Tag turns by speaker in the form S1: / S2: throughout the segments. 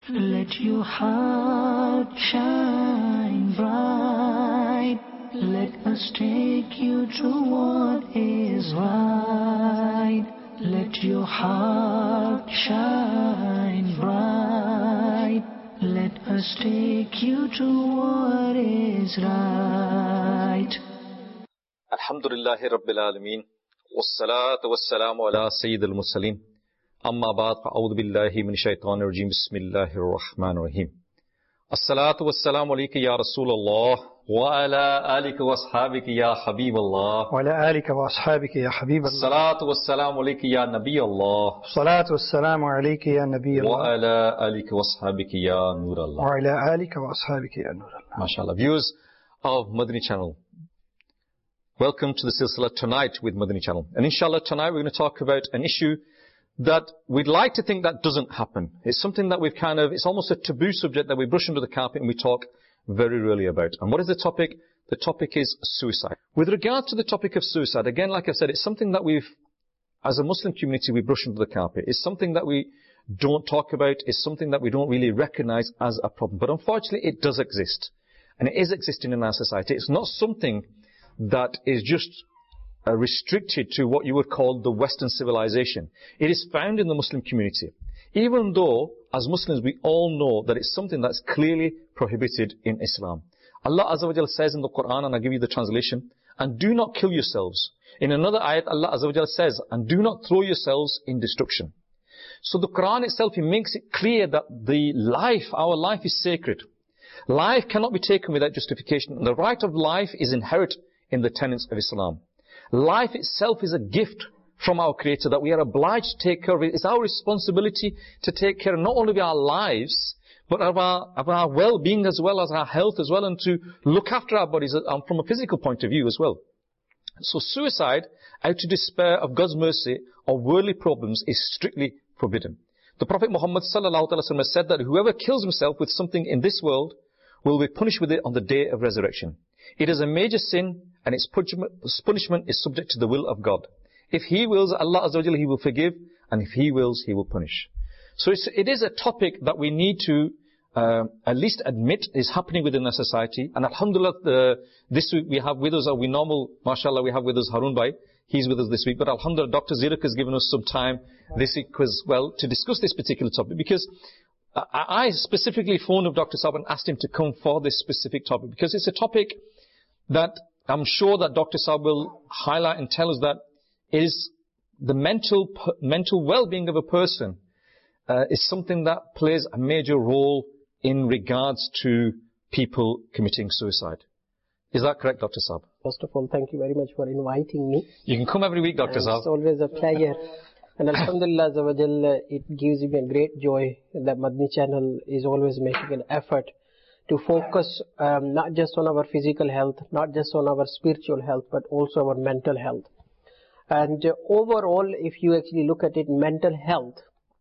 S1: Let your heart shine bright. Let us take you to what is right. Let your heart shine bright. Let us take you to what is right.
S2: Alhamdulillahi Rabbil Alameen. Wassalatu wassalamu ala Sayyidil Mursaleen. Amma ba'd, fa'udhu billahi min shaitanir rajim. Bismillahir Rahmanir Rahim. As-salatu wassalamu alayka ya Rasulullah wa ala alika wa ashabika ya Habiballah.
S3: Wa ala alika wa ashabika ya Habiballah.
S2: As-salatu wassalamu alayka ya Nabiyallah.
S3: As-salatu wassalamu alayka ya Nabiyallah.
S2: Wa ala alika wa ashabika ya Nurallah.
S3: Wa ala alika wa ashabika ya Nurallah.
S2: MashaAllah. Viewers of Madani Channel, welcome to the Silsila Tonight with Madani Channel. And inshallah tonight we're going to talk about an issue that we'd like to think that doesn't happen. It's something that it's almost a taboo subject that we brush under the carpet and we talk very rarely about. And what is the topic? The topic is suicide. With regard to the topic of suicide, again, like I said, it's something that as a Muslim community, we brush under the carpet. It's something that we don't talk about. It's something that we don't really recognize as a problem. But unfortunately, it does exist. And it is existing in our society. It's not something that is just restricted to what you would call the Western civilization. It is found in the Muslim community. Even though, as Muslims, we all know that it's something that's clearly prohibited in Islam. Allah Azza wa Jalla says in the Quran, and I'll give you the translation, and do not kill yourselves. In another ayat, Allah Azza wa Jalla says, and do not throw yourselves in destruction. So the Quran itself, it makes it clear that our life is sacred. Life cannot be taken without justification. The right of life is inherent in the tenets of Islam. Life itself is a gift from our Creator that we are obliged to take care of. It's our responsibility to take care not only of our lives, but of our well-being as well as our health as well, and to look after our bodies from a physical point of view as well. So suicide, out of despair of God's mercy or worldly problems, is strictly forbidden. The Prophet Muhammad sallallahu alaihi wasallam said that whoever kills himself with something in this world will be punished with it on the day of resurrection. It is a major sin, and its punishment is subject to the will of God. If He wills, Allah Azza wa Jalla, He will forgive, and if He wills, He will punish. So it is a topic that we need to at least admit is happening within our society. And alhamdulillah, this week we have with us, mashallah, we have with us Harun Bhai. He's with us this week. But alhamdulillah, Dr. Zirak has given us some time this week as well to discuss this particular topic, because I specifically phoned up Dr. Saab and asked him to come for this specific topic, because it's a topic that I'm sure that Dr. Saab will highlight and tell us that is the mental well-being of a person is something that plays a major role in regards to people committing suicide. Is that correct, Dr. Saab?
S4: First of all, thank you very much for inviting me.
S2: You can come every week, Dr. Saab.
S4: It's always a pleasure. And alhamdulillah, it gives me a great joy that Madani Channel is always making an effort to focus not just on our physical health, not just on our spiritual health, but also our mental health. And overall, if you actually look at it, mental health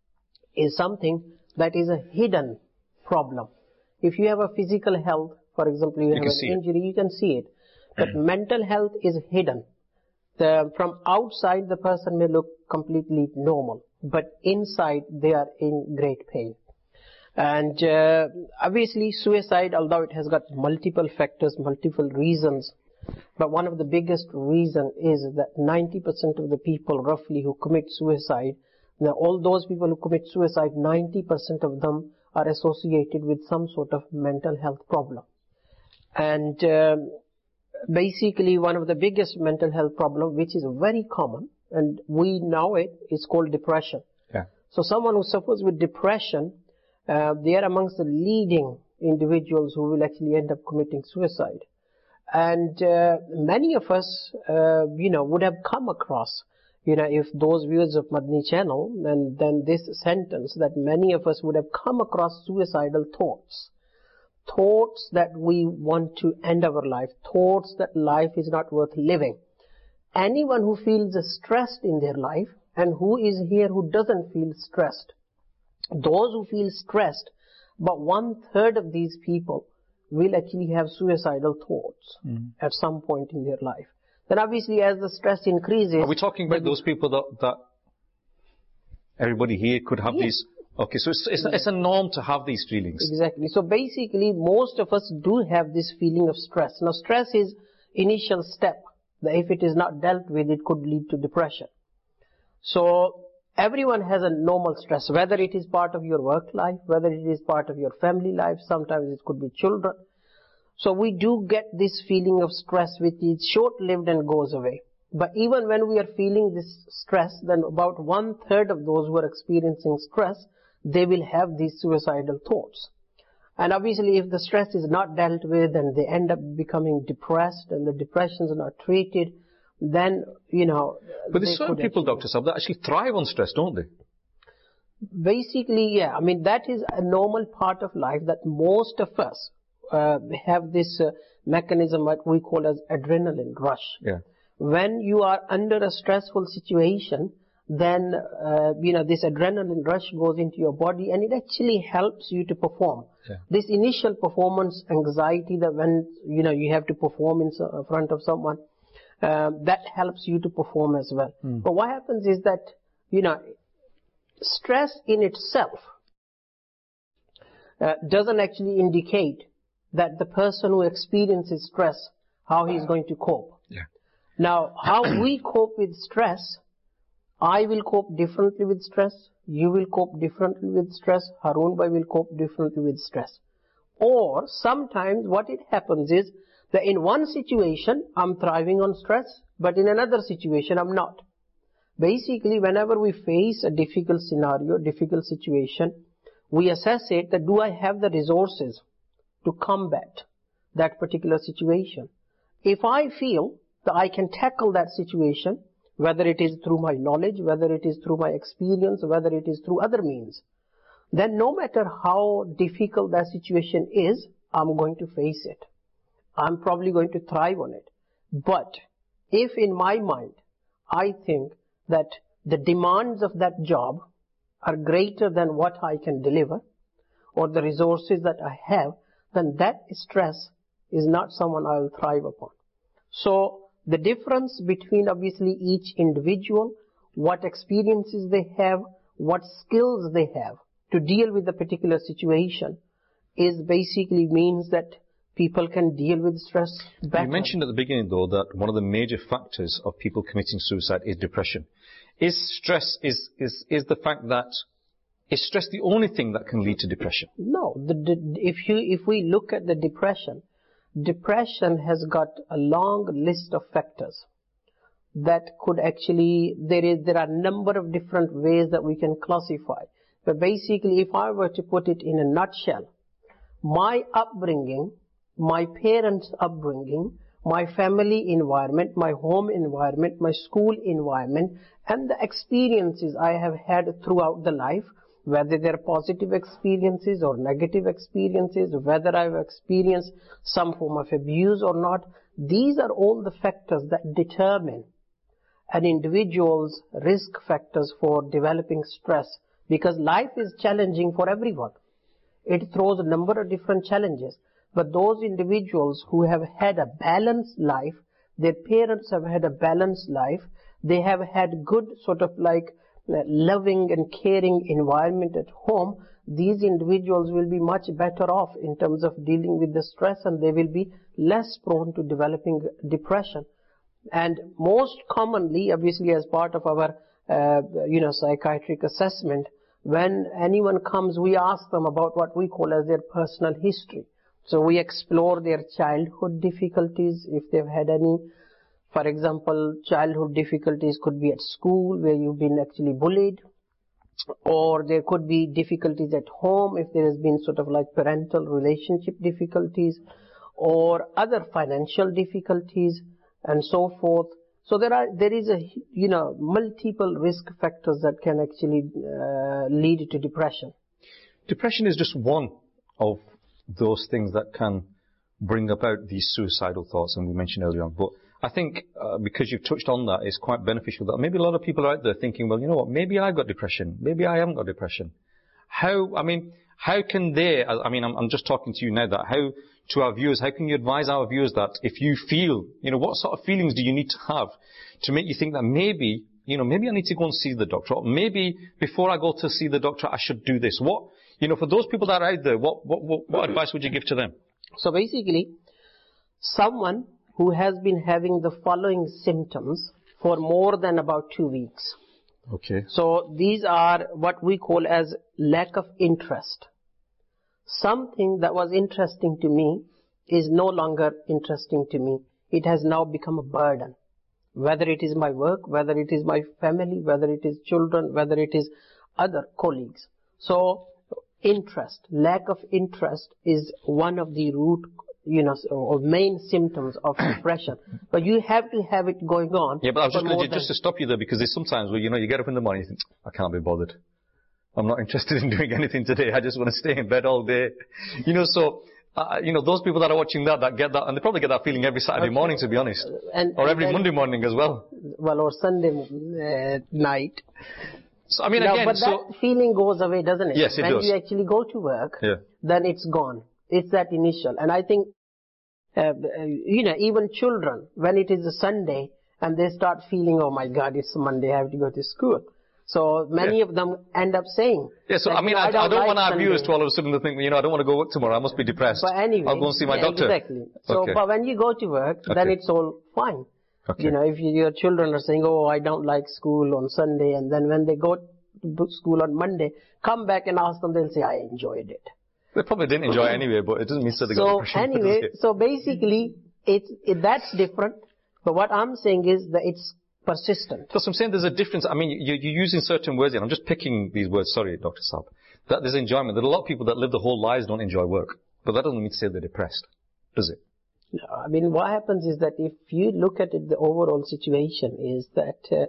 S4: is something that is a hidden problem. If you have a physical health, for example, you have an injury, you can see it. But mental health is hidden. From outside, the person may look completely normal, but inside they are in great pain. And obviously suicide, although it has got multiple factors, multiple reasons, but one of the biggest reason is that 90% of the people roughly who commit suicide, now all those people who commit suicide, 90% of them are associated with some sort of mental health problem. And basically one of the biggest mental health problem, which is very common, and we know it, is called depression.
S2: Yeah.
S4: So someone who suffers with depression, they are amongst the leading individuals who will actually end up committing suicide. And many of us, would have come across, if those viewers of Madani Channel, and then this sentence that many of us would have come across suicidal thoughts. Thoughts that we want to end our life. Thoughts that life is not worth living. Anyone who feels stressed in their life, and who is here who doesn't feel stressed, those who feel stressed, but 1/3 of these people will actually have suicidal thoughts at some point in their life. Then obviously as the stress increases...
S2: Are we talking about those people that everybody here could have these Okay, so it's a norm to have these feelings.
S4: Exactly. So basically, most of us do have this feeling of stress. Now, stress is initial step. That if it is not dealt with, it could lead to depression. So everyone has a normal stress, whether it is part of your work life, whether it is part of your family life, sometimes it could be children. So we do get this feeling of stress which is short-lived and goes away. But even when we are feeling this stress, then about 1/3 of those who are experiencing stress, they will have these suicidal thoughts. And obviously if the stress is not dealt with and they end up becoming depressed and the depressions are not treated, then,
S2: But there's certain people, Dr. Saab, that actually thrive on stress, don't they?
S4: Basically, yeah. I mean, that is a normal part of life that most of us have this mechanism that we call as adrenaline rush.
S2: Yeah.
S4: When you are under a stressful situation, then, this adrenaline rush goes into your body and it actually helps you to perform.
S2: Yeah.
S4: This initial performance anxiety that when, you have to perform in front of someone, that helps you to perform as well. But what happens is that, stress in itself doesn't actually indicate that the person who experiences stress, how he's going to cope.
S2: Yeah.
S4: Now, how we cope with stress, I will cope differently with stress, you will cope differently with stress, Haroon Bhai will cope differently with stress. Or sometimes what it happens is that in one situation I'm thriving on stress, but in another situation I'm not. Basically, whenever we face a difficult scenario, difficult situation, we assess it that do I have the resources to combat that particular situation. If I feel that I can tackle that situation, whether it is through my knowledge, whether it is through my experience, whether it is through other means, then no matter how difficult that situation is, I'm going to face it. I'm probably going to thrive on it. But if in my mind, I think that the demands of that job are greater than what I can deliver, or the resources that I have, then that stress is not someone I will thrive upon. So the difference between obviously each individual, what experiences they have, what skills they have to deal with a particular situation is basically means that people can deal with stress better.
S2: You mentioned at the beginning, though, that one of the major factors of people committing suicide is depression. Is stress the only thing that can lead to depression?
S4: No. If we look at the depression has got a long list of factors that could actually, there are a number of different ways that we can classify. But basically, if I were to put it in a nutshell, my upbringing, my parents' upbringing, my family environment, my home environment, my school environment, and the experiences I have had throughout the life, whether they're positive experiences or negative experiences, whether I've experienced some form of abuse or not, these are all the factors that determine an individual's risk factors for developing stress, because life is challenging for everyone. It throws a number of different challenges. But those individuals who have had a balanced life, their parents have had a balanced life, they have had good sort of like loving and caring environment at home, these individuals will be much better off in terms of dealing with the stress, and they will be less prone to developing depression. And most commonly, obviously as part of our psychiatric assessment, when anyone comes, we ask them about what we call as their personal history. So we explore their childhood difficulties, if they've had any. For example, childhood difficulties could be at school where you've been actually bullied, or there could be difficulties at home if there has been sort of like parental relationship difficulties, or other financial difficulties and so forth. So there is multiple risk factors that can actually lead to depression.
S2: Depression is just one of those things that can bring about these suicidal thoughts, and we mentioned earlier on. But I think because you've touched on that, it's quite beneficial that maybe a lot of people are out there thinking, well, you know what, maybe I've got depression, maybe I haven't got depression. How can they, I'm just talking to you now, to our viewers, how can you advise our viewers that if you feel, what sort of feelings do you need to have to make you think that maybe maybe I need to go and see the doctor. Or maybe before I go to see the doctor, I should do this. For those people that are out there, what advice would you give to them?
S4: So basically, someone who has been having the following symptoms for more than about 2 weeks.
S2: Okay.
S4: So these are what we call as lack of interest. Something that was interesting to me is no longer interesting to me. It has now become a burden. Whether it is my work, whether it is my family, whether it is children, whether it is other colleagues. So interest, lack of interest is one of the root, or main symptoms of depression. But you have to have it going on.
S2: Yeah, but I was just going to stop you there, because there's sometimes where, you get up in the morning and you think, I can't be bothered. I'm not interested in doing anything today. I just want to stay in bed all day. Those people that are watching that get that, and they probably get that feeling every Saturday morning, to be honest. Or every Monday morning as well.
S4: Well, or Sunday night.
S2: So, again,
S4: but that feeling goes away, doesn't it?
S2: Yes, it does.
S4: When you actually go to work, then it's gone. It's that initial. And I think, even children, when it is a Sunday, and they start feeling, oh my God, it's Monday, I have to go to school. So many of them end up saying.
S2: Yeah, so I don't want our viewers to all of a sudden think, I don't want to go work tomorrow, I must be depressed.
S4: But anyway,
S2: I'll go and see my doctor.
S4: Exactly. So, but when you go to work, then it's all fine.
S2: Okay.
S4: If your children are saying, oh, I don't like school on Sunday, and then when they go to school on Monday, come back and ask them, they'll say, I enjoyed it.
S2: They probably didn't enjoy it anyway, but it doesn't mean that they got depression.
S4: Anyway, so basically, that's different. But what I'm saying is that it's persistent.
S2: Because I'm saying there's a difference. You're using certain words here. I'm just picking these words. Sorry, Dr. Saab. That there's enjoyment. There are a lot of people that live their whole lives don't enjoy work. But that doesn't mean to say they're depressed, does it?
S4: No, what happens is that if you look at it, the overall situation is that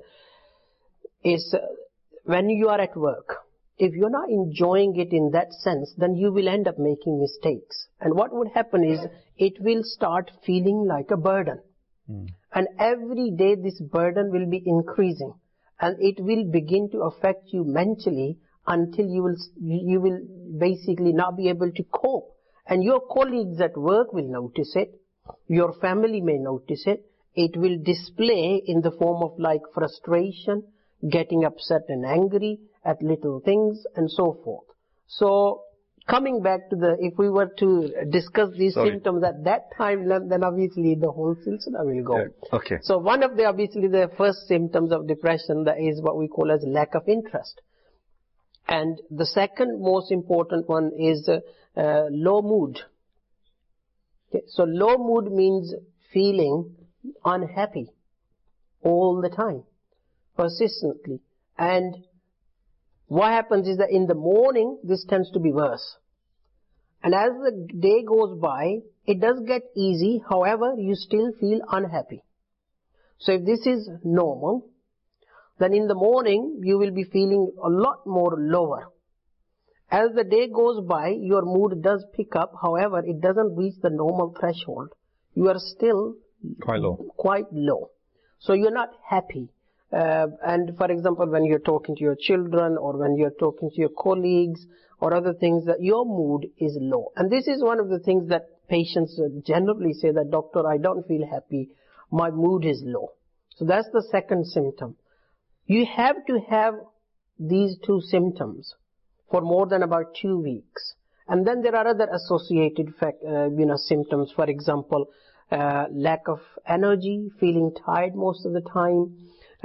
S4: when you are at work, if you're not enjoying it in that sense, then you will end up making mistakes. And what would happen is it will start feeling like a burden. And every day this burden will be increasing, and it will begin to affect you mentally until you will basically not be able to cope. And your colleagues at work will notice it. Your family may notice it. It will display in the form of frustration, getting upset and angry at little things, and so forth. So coming back to if we were to discuss these symptoms at that time, then obviously the whole silsila will go.
S2: Yeah. Okay.
S4: So one of the first symptoms of depression that is what we call as lack of interest. And the second most important one is low mood. Okay. So low mood means feeling unhappy all the time, persistently. And what happens is that in the morning, this tends to be worse. And as the day goes by, it does get easy. However, you still feel unhappy. So if this is normal, then in the morning, you will be feeling a lot more lower. As the day goes by, your mood does pick up. However, it doesn't reach the normal threshold. You are still quite low. So you're not happy. And for example, when you're talking to your children or when you're talking to your colleagues or other things, that your mood is low. And this is one of the things that patients generally say that, doctor, I don't feel happy. My mood is low. So that's the second symptom. You have to have these two symptoms for more than about 2 weeks. And then there are other associated symptoms. For example, lack of energy, feeling tired most of the time,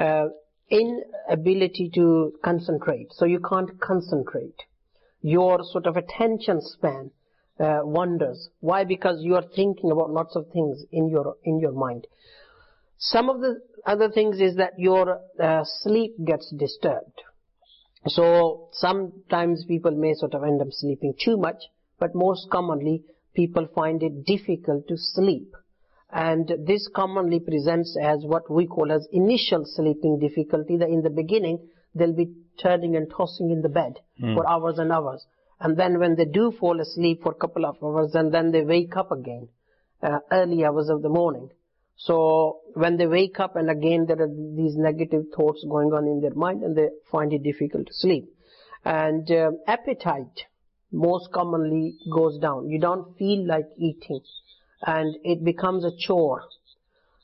S4: inability to concentrate. So you can't concentrate. Your sort of attention span wanders. Why? Because you are thinking about lots of things in your mind. Some of the other things is that your sleep gets disturbed. So sometimes people may sort of end up sleeping too much, but most commonly people find it difficult to sleep. And this commonly presents as what we call as initial sleeping difficulty, that in the beginning they'll be turning and tossing in the bed for hours and hours. And then when they do fall asleep for a couple of hours, and then they wake up again, early hours of the morning. So when they wake up, and again there are these negative thoughts going on in their mind, and they find it difficult to sleep. And appetite most commonly goes down. You don't feel like eating, and it becomes a chore.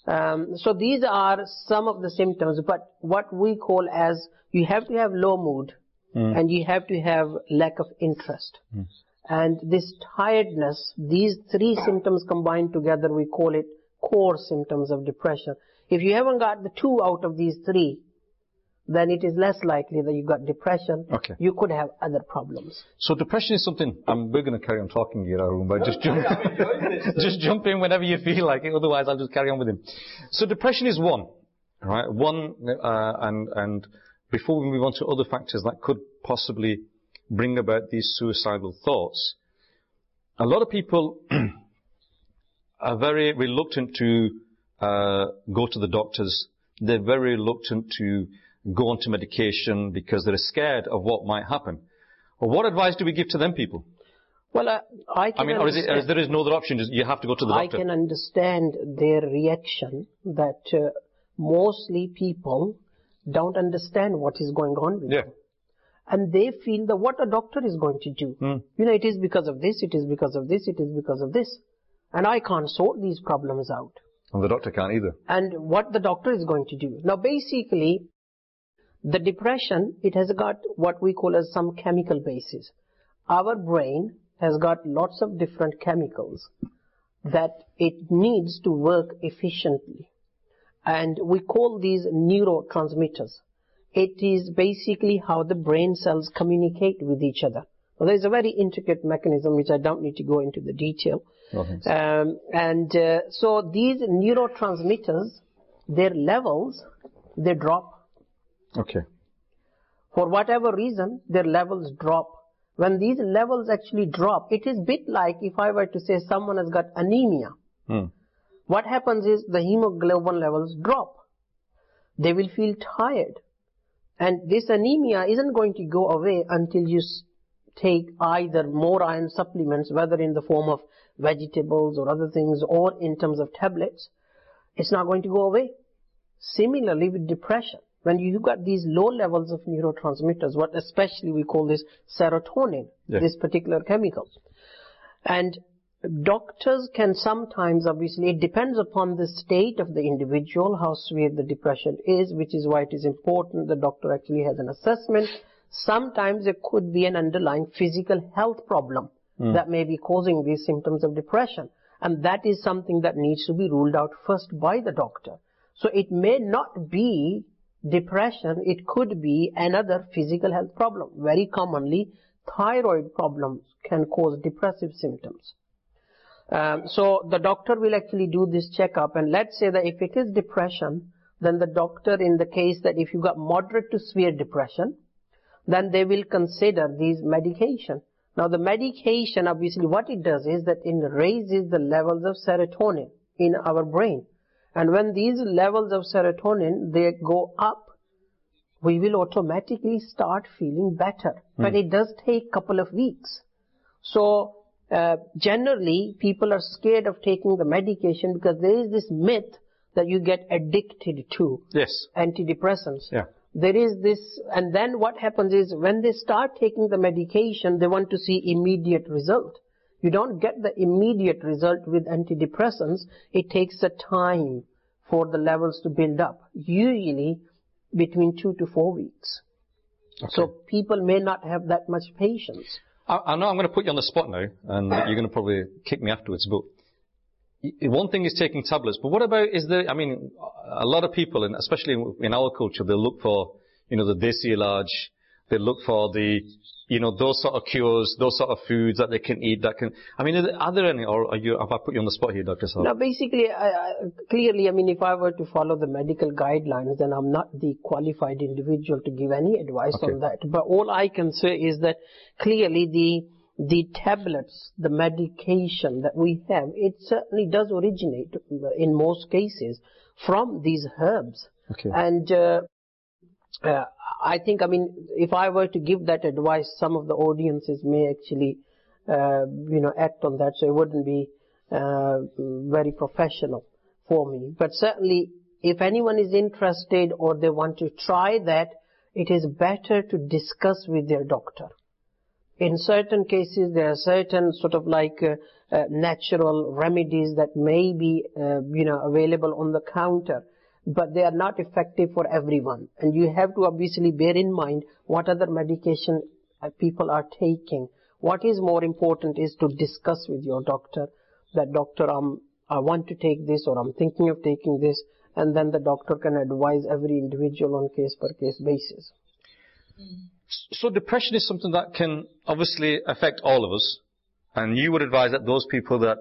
S4: So these are some of the symptoms, but what we call as you have to have low mood and you have to have lack of interest. And this tiredness, these three symptoms combined together, we call it core symptoms of depression. If you haven't got the two out of these three, then it is less likely that you got depression.
S2: Okay.
S4: You could have other problems.
S2: So depression is something, we're going to carry on talking here, Arun, but just jump in whenever you feel like it, otherwise I'll just carry on with him. So depression is one, right? And before we move on to other factors that could possibly bring about these suicidal thoughts, a lot of people are very reluctant to go to the doctors. They're very reluctant to go onto medication because they're scared of what might happen. Well, what advice do we give to them people?
S4: Well, or
S2: there is no other option, you have to go to the doctor?
S4: I can understand their reaction that mostly people don't understand what is going on with them. And they feel that what a doctor is going to do. It is because of this, it is because of this, it is because of this. And I can't sort these problems out.
S2: And the doctor can't either.
S4: And what the doctor is going to do. Now basically, the depression, it has got what we call as some chemical basis. Our brain has got lots of different chemicals that it needs to work efficiently. And we call these neurotransmitters. It is basically how the brain cells communicate with each other. Well, there's a very intricate mechanism which I don't need to go into the detail. So these neurotransmitters, their levels, they drop.
S2: Okay.
S4: For whatever reason, their levels drop. When these levels actually drop, it is a bit like if I were to say someone has got anemia. What happens is the hemoglobin levels drop. They will feel tired. And this anemia isn't going to go away until you take either more iron supplements, whether in the form of vegetables or other things, or in terms of tablets. It's not going to go away. Similarly with depression. When you've got these low levels of neurotransmitters, what especially we call this serotonin, this particular chemical. And doctors can sometimes, obviously, it depends upon the state of the individual, how severe the depression is, which is why it is important the doctor actually has an assessment. Sometimes there could be an underlying physical health problem that may be causing these symptoms of depression. And that is something that needs to be ruled out first by the doctor. So it may not be depression, it could be another physical health problem. Very commonly, thyroid problems can cause depressive symptoms. So the doctor will actually do this checkup, and let's say that if it is depression, then the doctor, in the case that if you got moderate to severe depression, then they will consider these medication. Now the medication, obviously what it does is that it raises the levels of serotonin in our brain. And when these levels of serotonin, they go up, we will automatically start feeling better. But it does take a couple of weeks. So generally, people are scared of taking the medication because there is this myth that you get addicted to antidepressants. There is this, and then what happens is when they start taking the medication, they want to see immediate result. You don't get the immediate result with antidepressants. It takes a time for the levels to build up, usually between 2 to 4 weeks. So people may not have that much patience.
S2: I know I'm going to put you on the spot now, and you're going to probably kick me afterwards, but one thing is taking tablets, but what about, a lot of people, and especially in our culture, they look for, the desi ilaj, they look for the, those sort of cures, those sort of foods that they can eat are there any, or have I put you on the spot here, Dr. Saab?
S4: No, basically, clearly, if I were to follow the medical guidelines, then I'm not the qualified individual to give any advice on that. But all I can say is that clearly the tablets, the medication that we have, it certainly does originate, in most cases, from these herbs. And I think, if I were to give that advice, some of the audiences may actually, act on that, so it wouldn't be very professional for me. But certainly, if anyone is interested or they want to try that, it is better to discuss with their doctor. in certain cases there are certain sort of like natural remedies that may be available on the counter, but they are not effective for everyone. And you have to obviously bear in mind what other medication people are taking. What is more important is to discuss with your doctor that, doctor, I want to take this, or I'm thinking of taking this, and then the doctor can advise every individual on case-per-case basis.
S2: So depression is something that can obviously affect all of us, and you would advise that those people that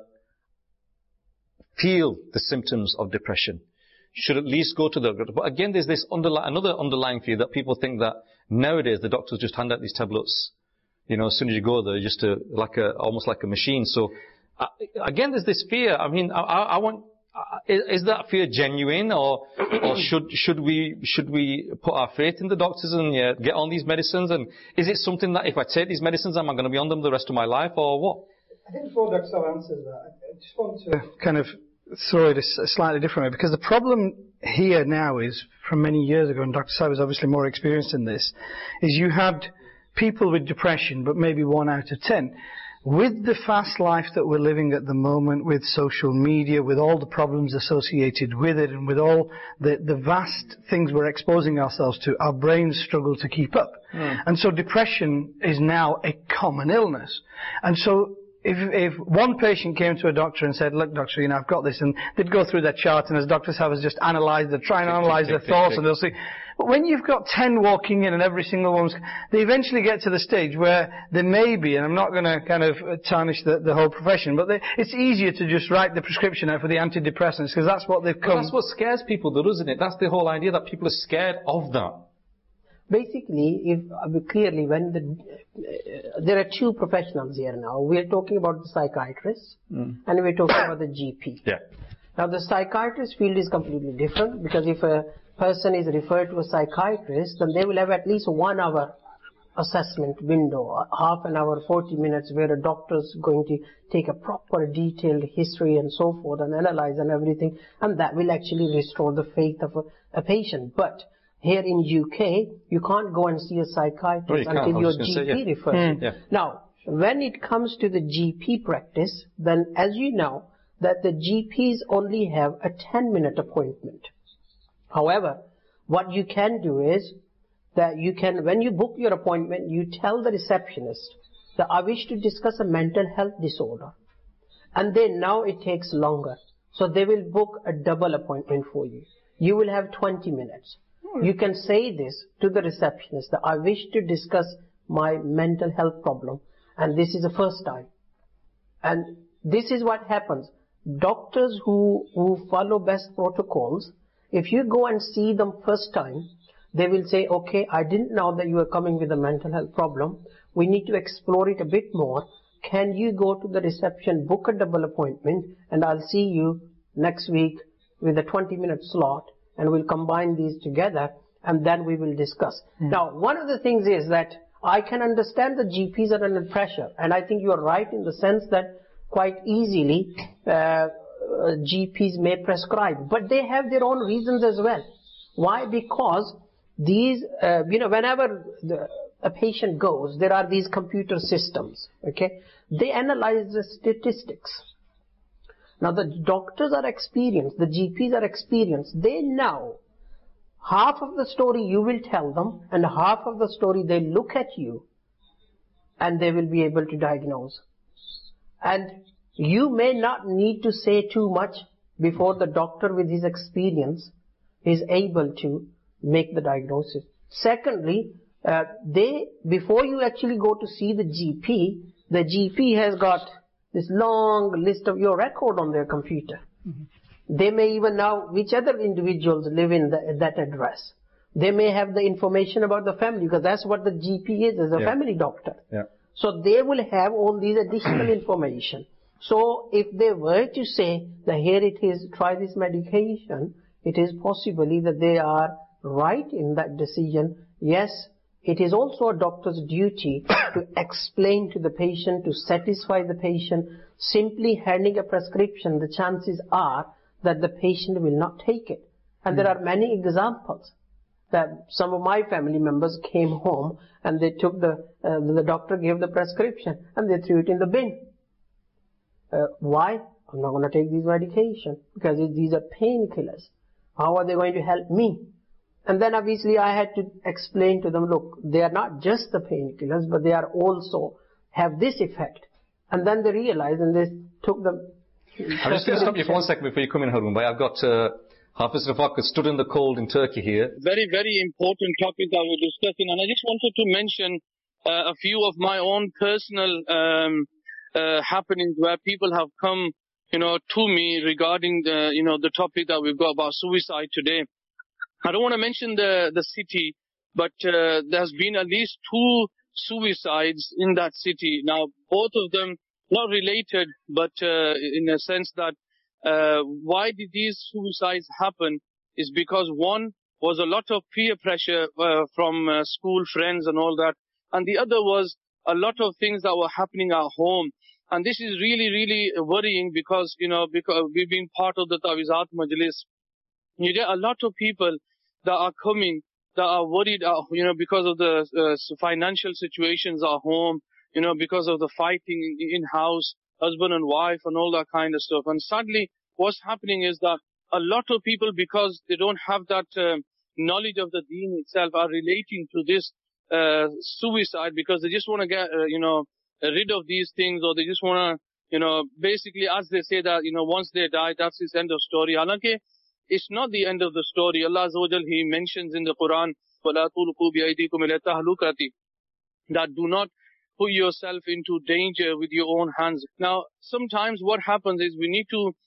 S2: feel the symptoms of depression should at least go to the doctor. But again, there's this another underlying fear that people think that nowadays the doctors just hand out these tablets. As soon as you go there, just almost like a machine. So again, there's this fear. I mean, I want. Is that fear genuine, or should we put our faith in the doctors and get on these medicines? And is it something that if I take these medicines, am I going to be on them the rest of my life, or what?
S3: I think before Dr. Sal answers that, I just want to kind of throw it a slightly different way, because the problem here now is, from many years ago, and Dr. Sal was obviously more experienced in this, is you had people with depression, but maybe 1 out of 10. With the fast life that we're living at the moment, with social media, with all the problems associated with it, and with all the vast things we're exposing ourselves to, our brains struggle to keep up. And so depression is now a common illness. And so if one patient came to a doctor and said, look, doctor, I've got this, and they'd go through their chart, and as doctors have, just analyze, they try and analyze their thoughts, and they'll see. But when you've got 10 walking in and every single one's, they eventually get to the stage where there may be, and I'm not going to kind of tarnish the whole profession, but it's easier to just write the prescription out for the antidepressants, because that's what they've come.
S2: That's what scares people though, isn't it? That's the whole idea, that people are scared of that.
S4: Basically, clearly, when there are two professionals here now. We're talking about the psychiatrist, and we're talking about the GP.
S2: Yeah.
S4: Now, the psychiatrist field is completely different, because if a person is referred to a psychiatrist, then they will have at least 1 hour assessment window, half an hour, 40 minutes, where a doctor is going to take a proper detailed history and so forth and analyze and everything, and that will actually restore the faith of a patient. But here in UK, you can't go and see a psychiatrist until your GP refers you. Now, when it comes to the GP practice, then as you know, that the GPs only have a 10-minute appointment. However, what you can do is that you can, when you book your appointment, you tell the receptionist that I wish to discuss a mental health disorder. And then now it takes longer. So they will book a double appointment for you. You will have 20 minutes. You can say this to the receptionist that I wish to discuss my mental health problem, and this is the first time. And this is what happens. Doctors who follow best protocols, if you go and see them first time, they will say, okay, I didn't know that you were coming with a mental health problem. We need to explore it a bit more. Can you go to the reception, book a double appointment, and I'll see you next week with a 20-minute slot, and we'll combine these together, and then we will discuss. Now, one of the things is that I can understand the GPs are under pressure, and I think you are right in the sense that quite easily GPs may prescribe, but they have their own reasons as well. Why? Because these, whenever a patient goes, there are these computer systems, okay? They analyze the statistics. Now the doctors are experienced, the GPs are experienced. They know half of the story you will tell them, and half of the story they look at you, and they will be able to diagnose. And you may not need to say too much before the doctor with his experience is able to make the diagnosis. Secondly, before you actually go to see the GP has got this long list of your record on their computer. They may even know which other individuals live in that address. They may have the information about the family, because that's what the GP is, as a family doctor. So they will have all these additional information. So if they were to say that here it is, try this medication, it is possibly that they are right in that decision. Yes, it is also a doctor's duty to explain to the patient, to satisfy the patient. Simply handing a prescription, the chances are that the patient will not take it. And there are many examples. that some of my family members came home and they took the doctor gave the prescription and they threw it in the bin. Why? I'm not going to take these medication because these are painkillers. How are they going to help me? And then obviously I had to explain to them, look, they are not just the painkillers, but they are also have this effect. And then they realized and they took them.
S2: I'm just going to stop you for 1 second before you come in, Harun Bhai. I've got Hafiz Rafaq stood in the cold in Turkey here.
S5: Very, very important topic that we're discussing. And I just wanted to mention a few of my own personal happenings where people have come, to me regarding the topic that we've got about suicide today. I don't want to mention the city, but there's been at least 2 suicides in that city. Now, both of them not related, but in a sense that why did these suicides happen is because one was a lot of peer pressure from school friends and all that, and the other was a lot of things that were happening at home. And this is really, really worrying because we've been part of the Tawizat Majlis. You get a lot of people that are coming that are worried, because of the financial situations at home, because of the fighting in-house, husband and wife and all that kind of stuff. And sadly, what's happening is that a lot of people, because they don't have that knowledge of the deen itself, are relating to this suicide because they just want to get, rid of these things, or they just want to, basically, as they say that, once they die, that's the end of story. Halanki, it's not the end of the story. Allah Azza wa Jal, He mentions in the Quran, وَلَا تُلْقُوا بِأَيْدِيكُمْ إِلَى التَّهْلُكَةِ, that do not put yourself into danger with your own hands. Now, sometimes what happens is we need to,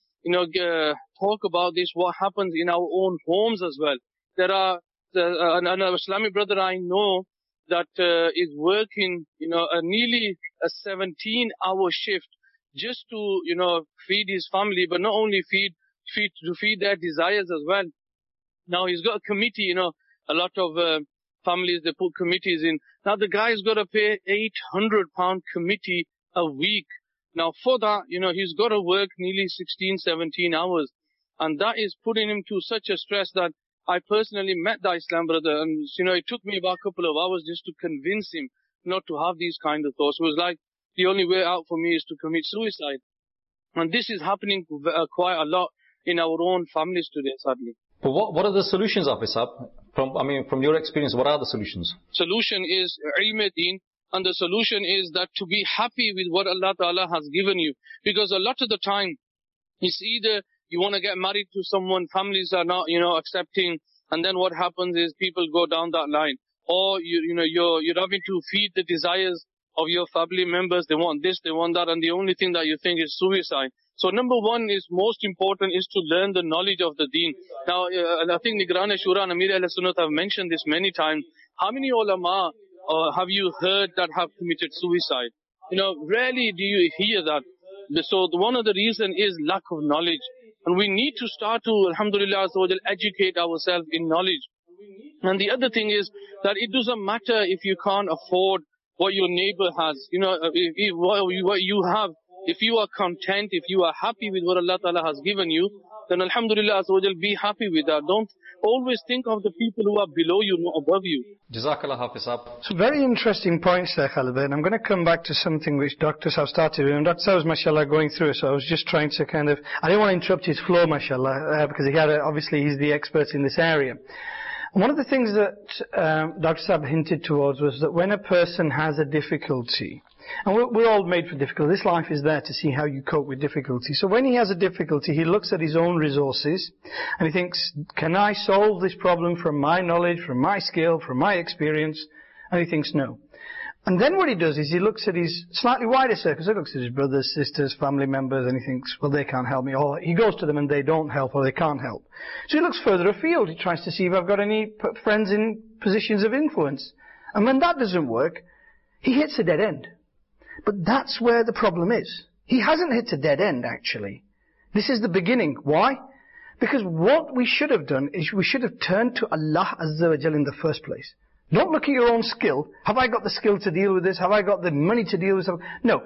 S5: talk about this, what happens in our own homes as well. There are, an Islamic brother I know that is working, nearly a 17-hour shift just to, feed his family, but not only feed their desires as well. Now he's got a committee, a lot of families, they put committees in. Now the guy's got to pay £800 committee a week. Now for that, he's got to work nearly 16, 17 hours. And that is putting him to such a stress that I personally met the Islam brother, and it took me about a couple of hours just to convince him not to have these kind of thoughts. It was like, the only way out for me is to commit suicide. And this is happening quite a lot in our own families today, sadly.
S2: But what are the solutions, Hafiz Sahab? From your experience, what are the solutions?
S5: Solution is ilm-e-deen, and the solution is that to be happy with what Allah Ta'ala has given you. Because a lot of the time, it's either you want to get married to someone, families are not, accepting, and then what happens is people go down that line. Or, you're having to feed the desires of your family members. They want this, they want that, and the only thing that you think is suicide. So number one is most important is to learn the knowledge of the deen. Now, I think Nigran Shura and Amir al-Sunnat have mentioned this many times. How many ulama have you heard that have committed suicide? Rarely do you hear that. So one of the reasons is lack of knowledge. And we need to start to, alhamdulillah, educate ourselves in knowledge. And the other thing is that it doesn't matter if you can't afford what your neighbor has. What you have, if you are content, if you are happy with what Allah Ta'ala has given you, then alhamdulillah, be happy with that. Don't always think of the people who are below you, not above you.
S2: Jazakallah, Hafiz Sahab.
S3: So very interesting points there, Khalid. And I'm going to come back to something which Dr. Saab started with. And Dr. Saab was, mashallah, going through it. So I was just trying to I didn't want to interrupt his flow, mashallah, because obviously he's the expert in this area. And one of the things that Dr. Saab hinted towards was that when a person has a difficulty, and we're all made for difficulty. This life is there to see how you cope with difficulty. So when he has a difficulty, he looks at his own resources and he thinks, can I solve this problem from my knowledge, from my skill, from my experience? And he thinks no. And then what he does is he looks at his slightly wider circles. He looks at his brothers, sisters, family members, and he thinks, well, they can't help me. Or he goes to them and they don't help, or they can't help. So he looks further afield. He tries to see if I've got any friends in positions of influence. And when that doesn't work, he hits a dead end. But that's where the problem is. He hasn't hit a dead end, actually. This is the beginning. Why? Because what we should have done is we should have turned to Allah Azza wa Jal in the first place. Don't look at your own skill. Have I got the skill to deal with this? Have I got the money to deal with this? No.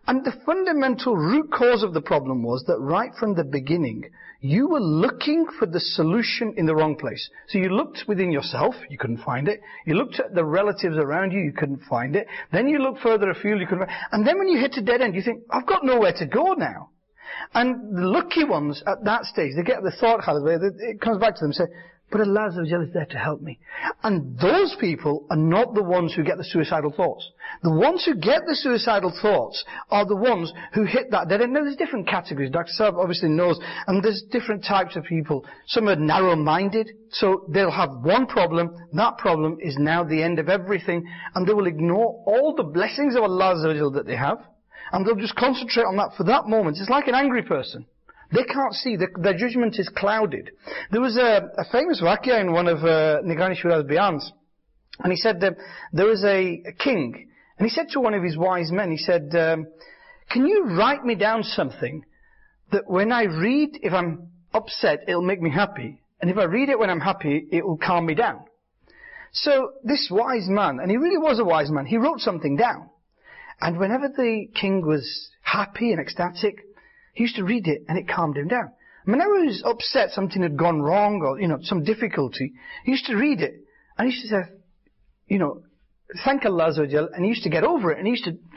S3: And the fundamental root cause of the problem was that right from the beginning, you were looking for the solution in the wrong place. So you looked within yourself, you couldn't find it. You looked at the relatives around you, you couldn't find it. Then you looked further afield, you couldn't find it. And then when you hit a dead end, you think, I've got nowhere to go now. And the lucky ones at that stage, they get the thought, it comes back to them and say, but Allah Azza wa Jalla is there to help me. And those people are not the ones who get the suicidal thoughts. The ones who get the suicidal thoughts are the ones who hit that dead end. Now there's different categories. Dr. Saab obviously knows, and there's different types of people. Some are narrow-minded, so they'll have one problem. That problem is now the end of everything, and they will ignore all the blessings of Allah Azza wa Jalla that they have, and they'll just concentrate on that for that moment. It's like an angry person. They can't see. Their judgment is clouded. There was a famous waqia in one of Nigani Shura's bayans. And he said there was a king. And he said to one of his wise men, he said, can you write me down something that when I read, if I'm upset, it'll make me happy. And if I read it when I'm happy, it will calm me down. So this wise man, and he really was a wise man, he wrote something down. And whenever the king was happy and ecstatic, he used to read it and it calmed him down. Whenever he was upset, something had gone wrong or, some difficulty, he used to read it and he used to say, thank Allah Azza wa Jal, and he used to get over it and he used to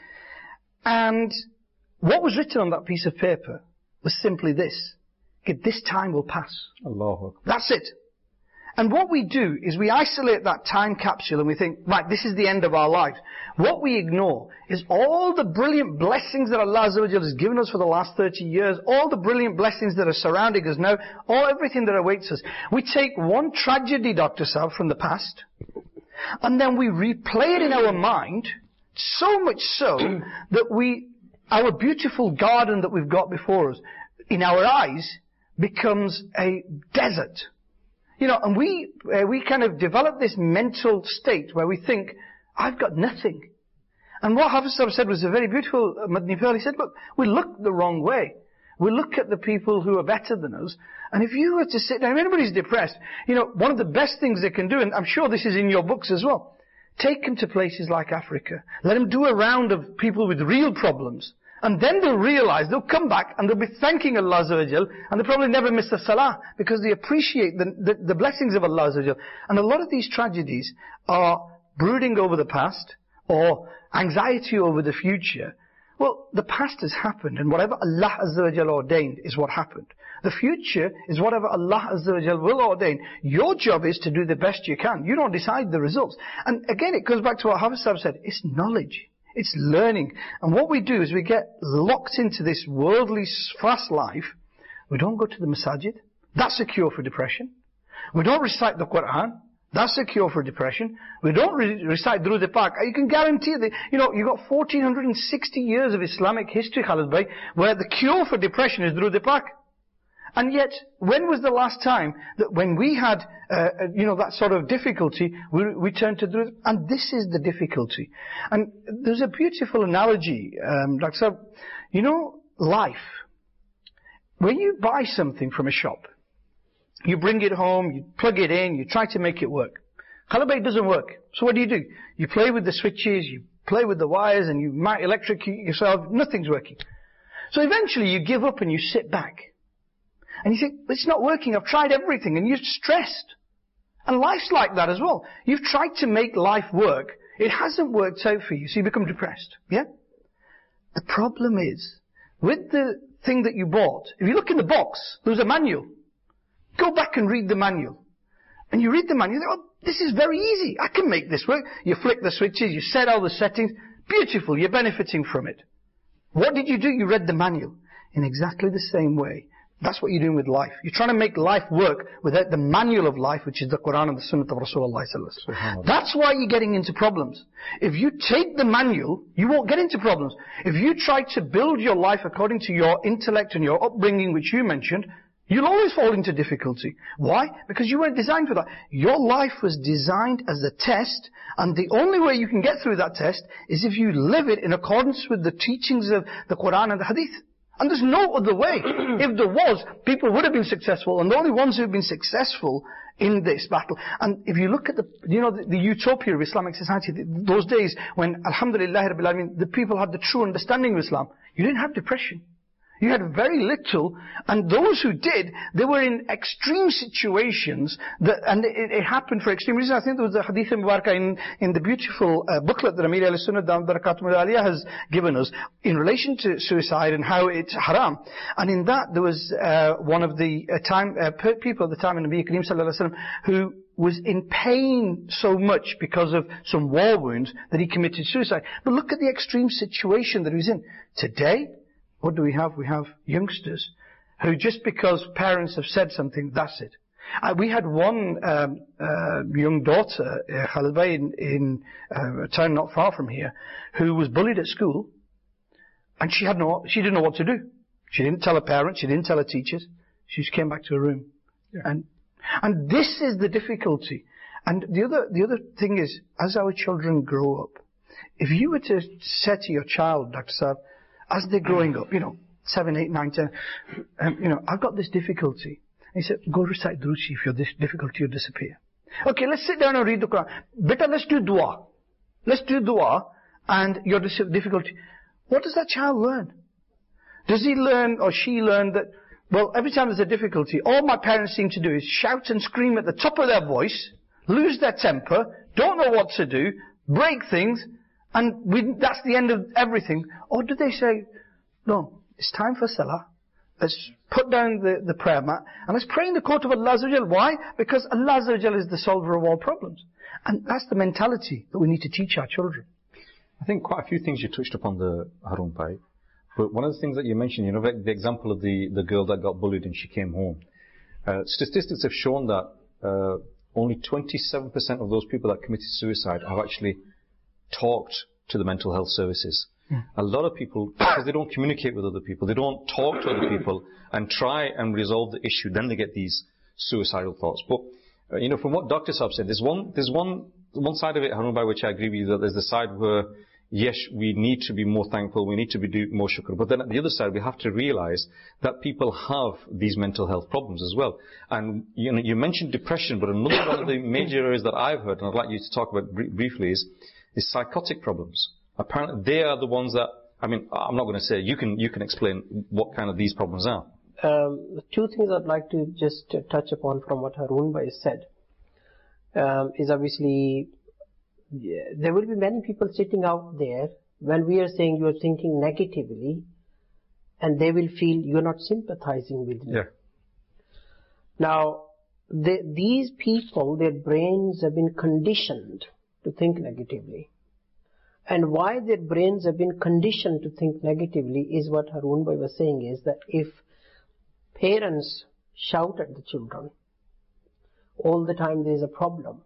S3: and what was written on that piece of paper was simply this: this time will pass.
S2: Allah.
S3: That's it. And what we do is we isolate that time capsule and we think, right, this is the end of our life. What we ignore is all the brilliant blessings that Allah Azza wa Jalla has given us for the last 30 years, all the brilliant blessings that are surrounding us now, everything that awaits us. We take one tragedy, Dr. Saab, from the past, and then we replay it in our mind, so much so that our beautiful garden that we've got before us, in our eyes, becomes a desert. And we kind of develop this mental state where we think, I've got nothing. And what Hafiz Sahib said was a very beautiful Madni Pearl. He said, look, we look the wrong way. We look at the people who are better than us. And if you were to sit down, if anybody's depressed, one of the best things they can do, and I'm sure this is in your books as well, take them to places like Africa. Let them do a round of people with real problems. And then they'll realize, they'll come back and they'll be thanking Allah Azza wa Jal, and they'll probably never miss a salah because they appreciate the blessings of Allah Azza wa Jal. And a lot of these tragedies are brooding over the past or anxiety over the future. Well, the past has happened, and whatever Allah Azza wa Jal ordained is what happened. The future is whatever Allah Azza wa Jal will ordain. Your job is to do the best you can. You don't decide the results. And again, it goes back to what Hafiz Sahib said. It's knowledge. It's learning. And what we do is we get locked into this worldly fast life. We don't go to the masajid. That's a cure for depression. We don't recite the Quran. That's a cure for depression. We don't recite Durud Pak. You can guarantee that, you've got 1460 years of Islamic history, Khalid Bhai, where the cure for depression is Durud Pak. And yet, when was the last time that when we had, that sort of difficulty, we turned to Durud? And this is the difficulty. And there's a beautiful analogy, Dr. Saab. Life. When you buy something from a shop, you bring it home, you plug it in, you try to make it work. Khalid Bhai, it doesn't work. So what do? You play with the switches, you play with the wires, and you might electrocute yourself. Nothing's working. So eventually you give up and you sit back. And you think, it's not working, I've tried everything, and you're stressed. And life's like that as well. You've tried to make life work, it hasn't worked out for you, so you become depressed. Yeah? The problem is, with the thing that you bought, if you look in the box, there's a manual. Go back and read the manual. And you read the manual, you think, this is very easy, I can make this work. You flick the switches, you set all the settings, beautiful, you're benefiting from it. What did you do? You read the manual. In exactly the same way. That's what you're doing with life. You're trying to make life work without the manual of life, which is the Quran and the Sunnah of Rasulullah sallallahu alaihi wasallam. That's why you're getting into problems. If you take the manual, you won't get into problems. If you try to build your life according to your intellect and your upbringing, which you mentioned, you'll always fall into difficulty. Why? Because you weren't designed for that. Your life was designed as a test, and the only way you can get through that test is if you live it in accordance with the teachings of the Quran and the Hadith. And there's no other way. If there was, people would have been successful, and the only ones who have been successful in this battle. And if you look at the utopia of Islamic society, those days when, alhamdulillah, Rabbil Alameen, the people had the true understanding of Islam, you didn't have depression. You had very little, and those who did, they were in extreme situations, and it happened for extreme reasons. I think there was a hadith Mubarakah in the beautiful booklet that Amir al-Sunnah Barakatuh Aliyah has given us in relation to suicide and how it's haram. And in that there was one of the people at the time in Nabi Kareem Sallallahu Alaihi Wasallam who was in pain so much because of some war wounds that he committed suicide. But look at the extreme situation that he was in. Today, what do we have? We have youngsters who, just because parents have said something, that's it. We had one young daughter, Khalid Bhai, in a town not far from here, who was bullied at school, and she didn't know what to do. She didn't tell her parents, she didn't tell her teachers. She just came back to her room. Yeah. And this is the difficulty. And the other thing is, as our children grow up, if you were to say to your child, Dr. Saab, as they're growing up, 7, 8, 9, 10, I've got this difficulty. And he said, go recite Durood Sharif, your difficulty will disappear. Okay, let's sit down and read the Quran. Beta, let's do dua. Let's do dua, and your difficulty. What does that child learn? Does he learn, or she learn that, well, every time there's a difficulty, all my parents seem to do is shout and scream at the top of their voice, lose their temper, don't know what to do, break things, and that's the end of everything? Or do they say, no, it's time for Salah. Let's put down the prayer mat and let's pray in the court of Allah Azza wa Jal. Why? Because Allah Azza wa Jal is the solver of all problems. And that's the mentality that we need to teach our children.
S2: I think quite a few things you touched upon the Harun Bhai. But one of the things that you mentioned, the example of the girl that got bullied and she came home. Statistics have shown that only 27% of those people that committed suicide have actually talked to the mental health services. A lot of people, because they don't communicate with other people, they don't talk to other people and try and resolve the issue, then they get these suicidal thoughts. But, from what Dr. Saab said, there's one side of it, Harun Bhai, which I agree with you, that there's the side where, yes, we need to be more thankful, we need to do more shukr. But then at the other side, we have to realize that people have these mental health problems as well. And, you mentioned depression, but another one of the major areas that I've heard, and I'd like you to talk about briefly, is psychotic problems. Apparently, they are the ones that, I'm not going to say, you can explain what kind of these problems are.
S4: Two things I'd like to just touch upon from what Harun Bhai said, is obviously, there will be many people sitting out there when we are saying you are thinking negatively, and they will feel you're not sympathizing with me.
S2: Yeah.
S4: Now, these people, their brains have been conditioned to think negatively. And why their brains have been conditioned to think negatively is what Harun Bhai was saying, is that if parents shout at the children all the time there is a problem,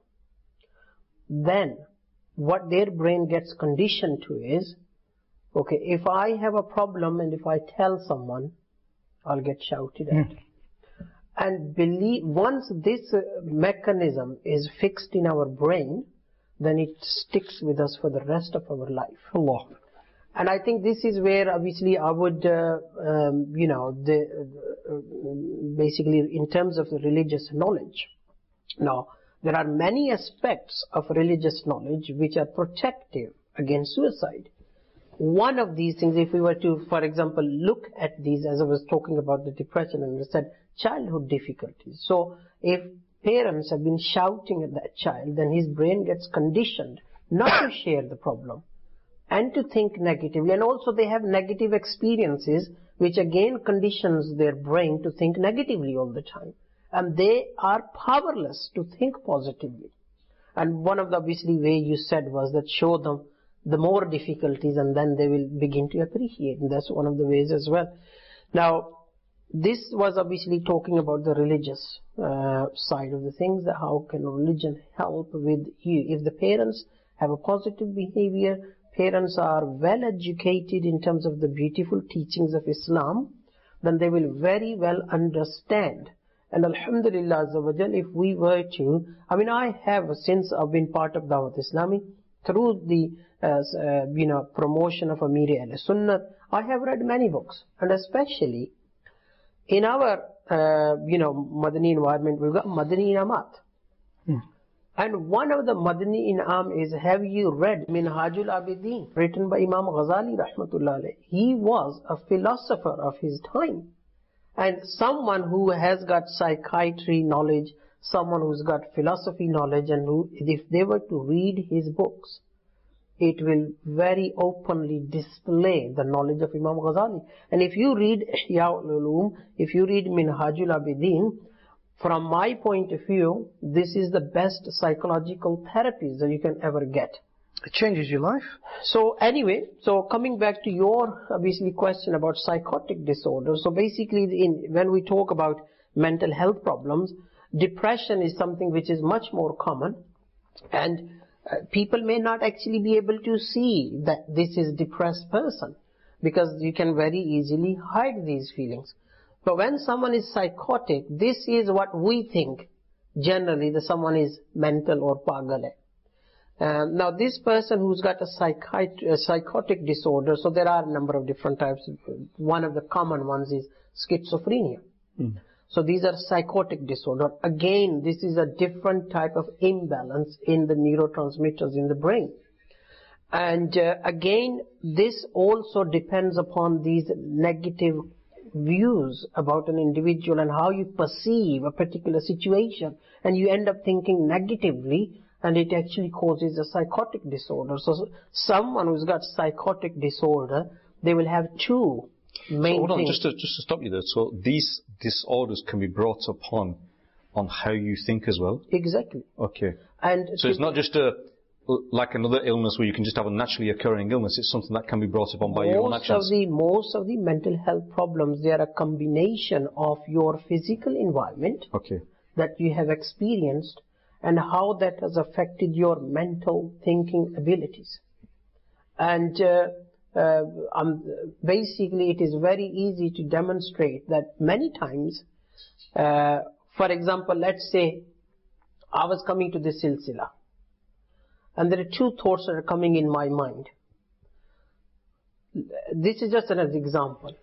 S4: then what their brain gets conditioned to is, okay, if I have a problem and if I tell someone, I'll get shouted at. And once this mechanism is fixed in our brain, then it sticks with us for the rest of our life.
S3: Allah.
S4: And I think this is where obviously I would, basically in terms of the religious knowledge. Now, there are many aspects of religious knowledge which are protective against suicide. One of these things, if we were to, for example, look at these, as I was talking about the depression, and I said childhood difficulties. So if parents have been shouting at that child, then his brain gets conditioned not to share the problem and to think negatively. And also they have negative experiences, which again conditions their brain to think negatively all the time. And they are powerless to think positively. And one of the obviously way you said was that show them the more difficulties and then they will begin to appreciate. And that's one of the ways as well. Now, this was obviously talking about the religious side of the things, that how can religion help with you. If the parents have a positive behavior, parents are well educated in terms of the beautiful teachings of Islam, then they will very well understand. And Alhamdulillah Azza wa Jal, if we were to, I have, since I've been part of Dawat Islami, through the promotion of Amir al-Sunnah, I have read many books, and especially in our, Madani environment, we've got Madani Inamat. And one of the Madani Inam is, have you read Minhajul Abidin, written by Imam Ghazali rahmatullah alayh? He was a philosopher of his time. And someone who has got psychiatry knowledge, someone who's got philosophy knowledge, and who, if they were to read his books, it will very openly display the knowledge of Imam Ghazali. And if you read Ihya al-Ulum, if you read Minhajul Abidin, from my point of view, this is the best psychological therapy that you can ever get.
S3: It changes your life.
S4: So anyway, so coming back to your obviously question about psychotic disorders. So basically, when we talk about mental health problems, depression is something which is much more common, and people may not actually be able to see that this is depressed person, because you can very easily hide these feelings. But when someone is psychotic, this is what we think generally, that someone is mental or pagal hai. Now this person who's got a psychotic disorder, so there are a number of different types. One of the common ones is schizophrenia. So these are psychotic disorder. Again, this is a different type of imbalance in the neurotransmitters in the brain. And again, this also depends upon these negative views about an individual and how you perceive a particular situation, and you end up thinking negatively, and it actually causes a psychotic disorder. So someone who's got psychotic disorder, they will have two main things.
S2: Just to stop you there. So these disorders can be brought upon on how you think as well?
S4: Exactly.
S2: Okay.
S4: And
S2: so it's not just like another illness where you can just have a naturally occurring illness. It's something that can be brought upon by your own actions.
S4: Most of the mental health problems, they are a combination of your physical environment that you have experienced and how that has affected your mental thinking abilities. And basically it is very easy to demonstrate that many times, for example, let's say I was coming to this silsila, and there are two thoughts that are coming in my mind. This is just an example.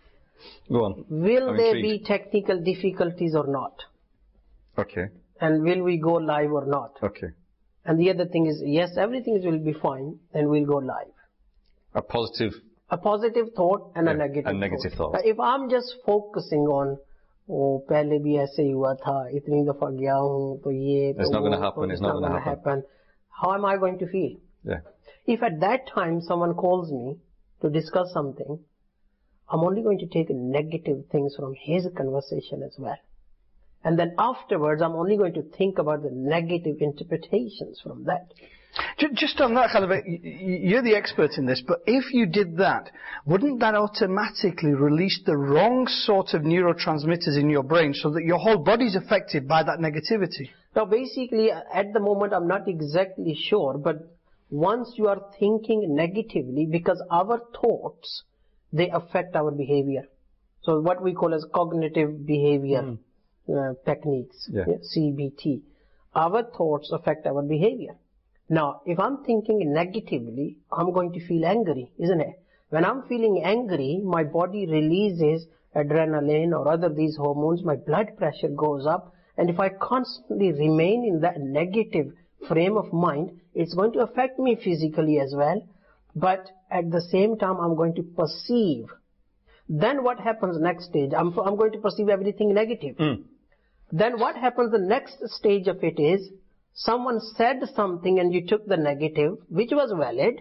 S2: Go on.
S4: Will there be technical difficulties or not?
S2: Okay.
S4: And will we go live or not?
S2: Okay.
S4: And the other thing is, yes, everything will be fine, and we'll go live.
S2: A positive
S4: thought and a negative thought. If I'm just focusing on, pehle bhi aise hi hua tha, itni dafa gaya hu, to ye,
S2: it's not going to happen, it's not going to happen.
S4: How am I going to feel?
S2: Yeah.
S4: If at that time someone calls me to discuss something, I'm only going to take negative things from his conversation as well. And then afterwards, I'm only going to think about the negative interpretations from that.
S3: Just on that kind of you're the expert in this, but if you did that, wouldn't that automatically release the wrong sort of neurotransmitters in your brain so that your whole body's affected by that negativity?
S4: Now basically, at the moment I'm not exactly sure, but once you are thinking negatively, because our thoughts, they affect our behavior. So what we call as cognitive behavior techniques, CBT. Our thoughts affect our behavior. Now, if I'm thinking negatively, I'm going to feel angry, isn't it? When I'm feeling angry, my body releases adrenaline or other these hormones, my blood pressure goes up, and if I constantly remain in that negative frame of mind, it's going to affect me physically as well, but at the same time I'm going to perceive. Then what happens next stage? I'm going to perceive everything negative. Then what happens the next stage of it is, someone said something and you took the negative, which was valid.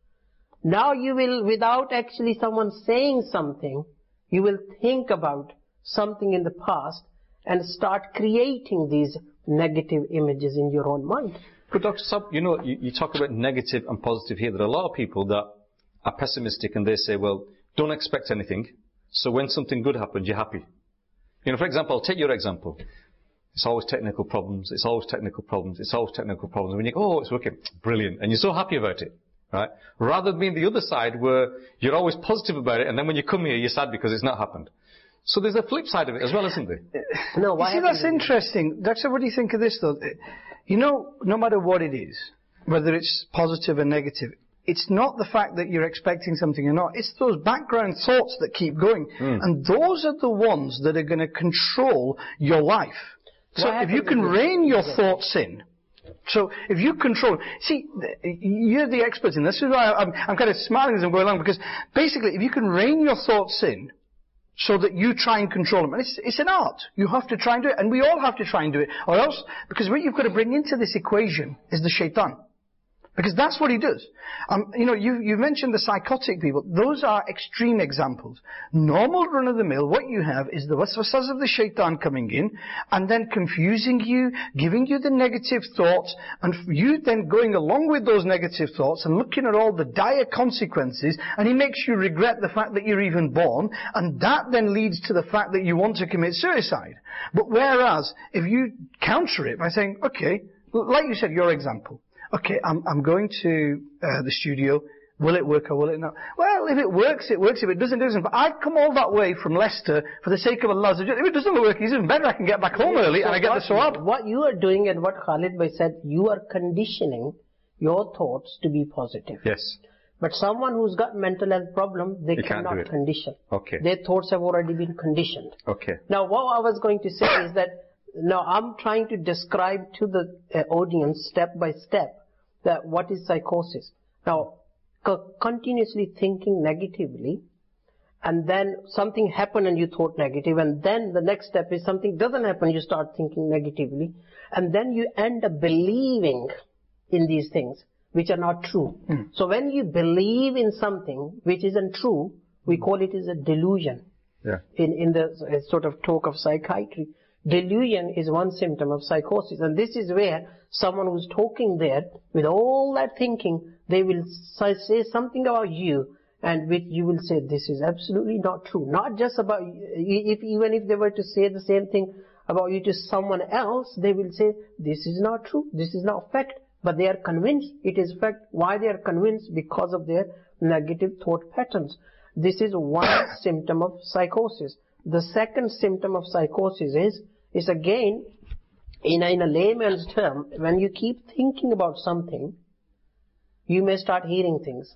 S4: Now you will, without actually someone saying something, you will think about something in the past and start creating these negative images in your own mind.
S2: But Dr. Sab, you talk about negative and positive here. There are a lot of people that are pessimistic and they say, well, don't expect anything. So when something good happens, you're happy. For example, I'll take your example. It's always technical problems, it's always technical problems, it's always technical problems. When you go, oh, it's working, brilliant, and you're so happy about it, right? Rather than being the other side where you're always positive about it, and then when you come here, you're sad because it's not happened. So there's a flip side of it as well, isn't there?
S4: No,
S3: you see, that's interesting. Doctor, what do you think of this, though? No matter what it is, whether it's positive or negative, it's not the fact that you're expecting something or not. It's those background thoughts that keep going. And those are the ones that are going to control your life. So if you can rein your thoughts in, so if you control, see, you're the expert in this. This is why I'm kind of smiling as I'm going along, because basically if you can rein your thoughts in, so that you try and control them. And it's an art. You have to try and do it. And we all have to try and do it. Or else, because what you've got to bring into this equation is the shaitan. Because that's what he does. You mentioned the psychotic people. Those are extreme examples. Normal run-of-the-mill, what you have is the waswasas of the shaitan coming in and then confusing you, giving you the negative thoughts, and you then going along with those negative thoughts and looking at all the dire consequences, and he makes you regret the fact that you're even born, and that then leads to the fact that you want to commit suicide. But whereas, if you counter it by saying, okay, like you said, your example, okay, I'm going to the studio. Will it work or will it not? Well, if it works, it works. If it doesn't, it doesn't. But I've come all that way from Leicester for the sake of Allah. If it doesn't work, it's even better. I can get back home early and I get the sawab.
S4: What you are doing and what Khalid Bhai said, you are conditioning your thoughts to be positive.
S2: Yes.
S4: But someone who's got mental health problem, they cannot condition.
S2: Okay.
S4: Their thoughts have already been conditioned.
S2: Okay.
S4: Now, what I was going to say is that now I'm trying to describe to the audience step by step that what is psychosis. Now, continuously thinking negatively, and then something happened and you thought negative, and then the next step is something doesn't happen, you start thinking negatively, and then you end up believing in these things which are not true. So when you believe in something which isn't true, we call it as a delusion.
S2: Yeah.
S4: In the sort of talk of psychiatry. Delusion is one symptom of psychosis, and this is where someone who's talking there with all that thinking, they will say something about you, and which you will say this is absolutely not true. Not just about even if they were to say the same thing about you to someone else, they will say this is not true, this is not fact, but they are convinced it is fact. Why they are convinced? Because of their negative thought patterns. This is one symptom of psychosis. The second symptom of psychosis is again, in a layman's term, when you keep thinking about something, you may start hearing things.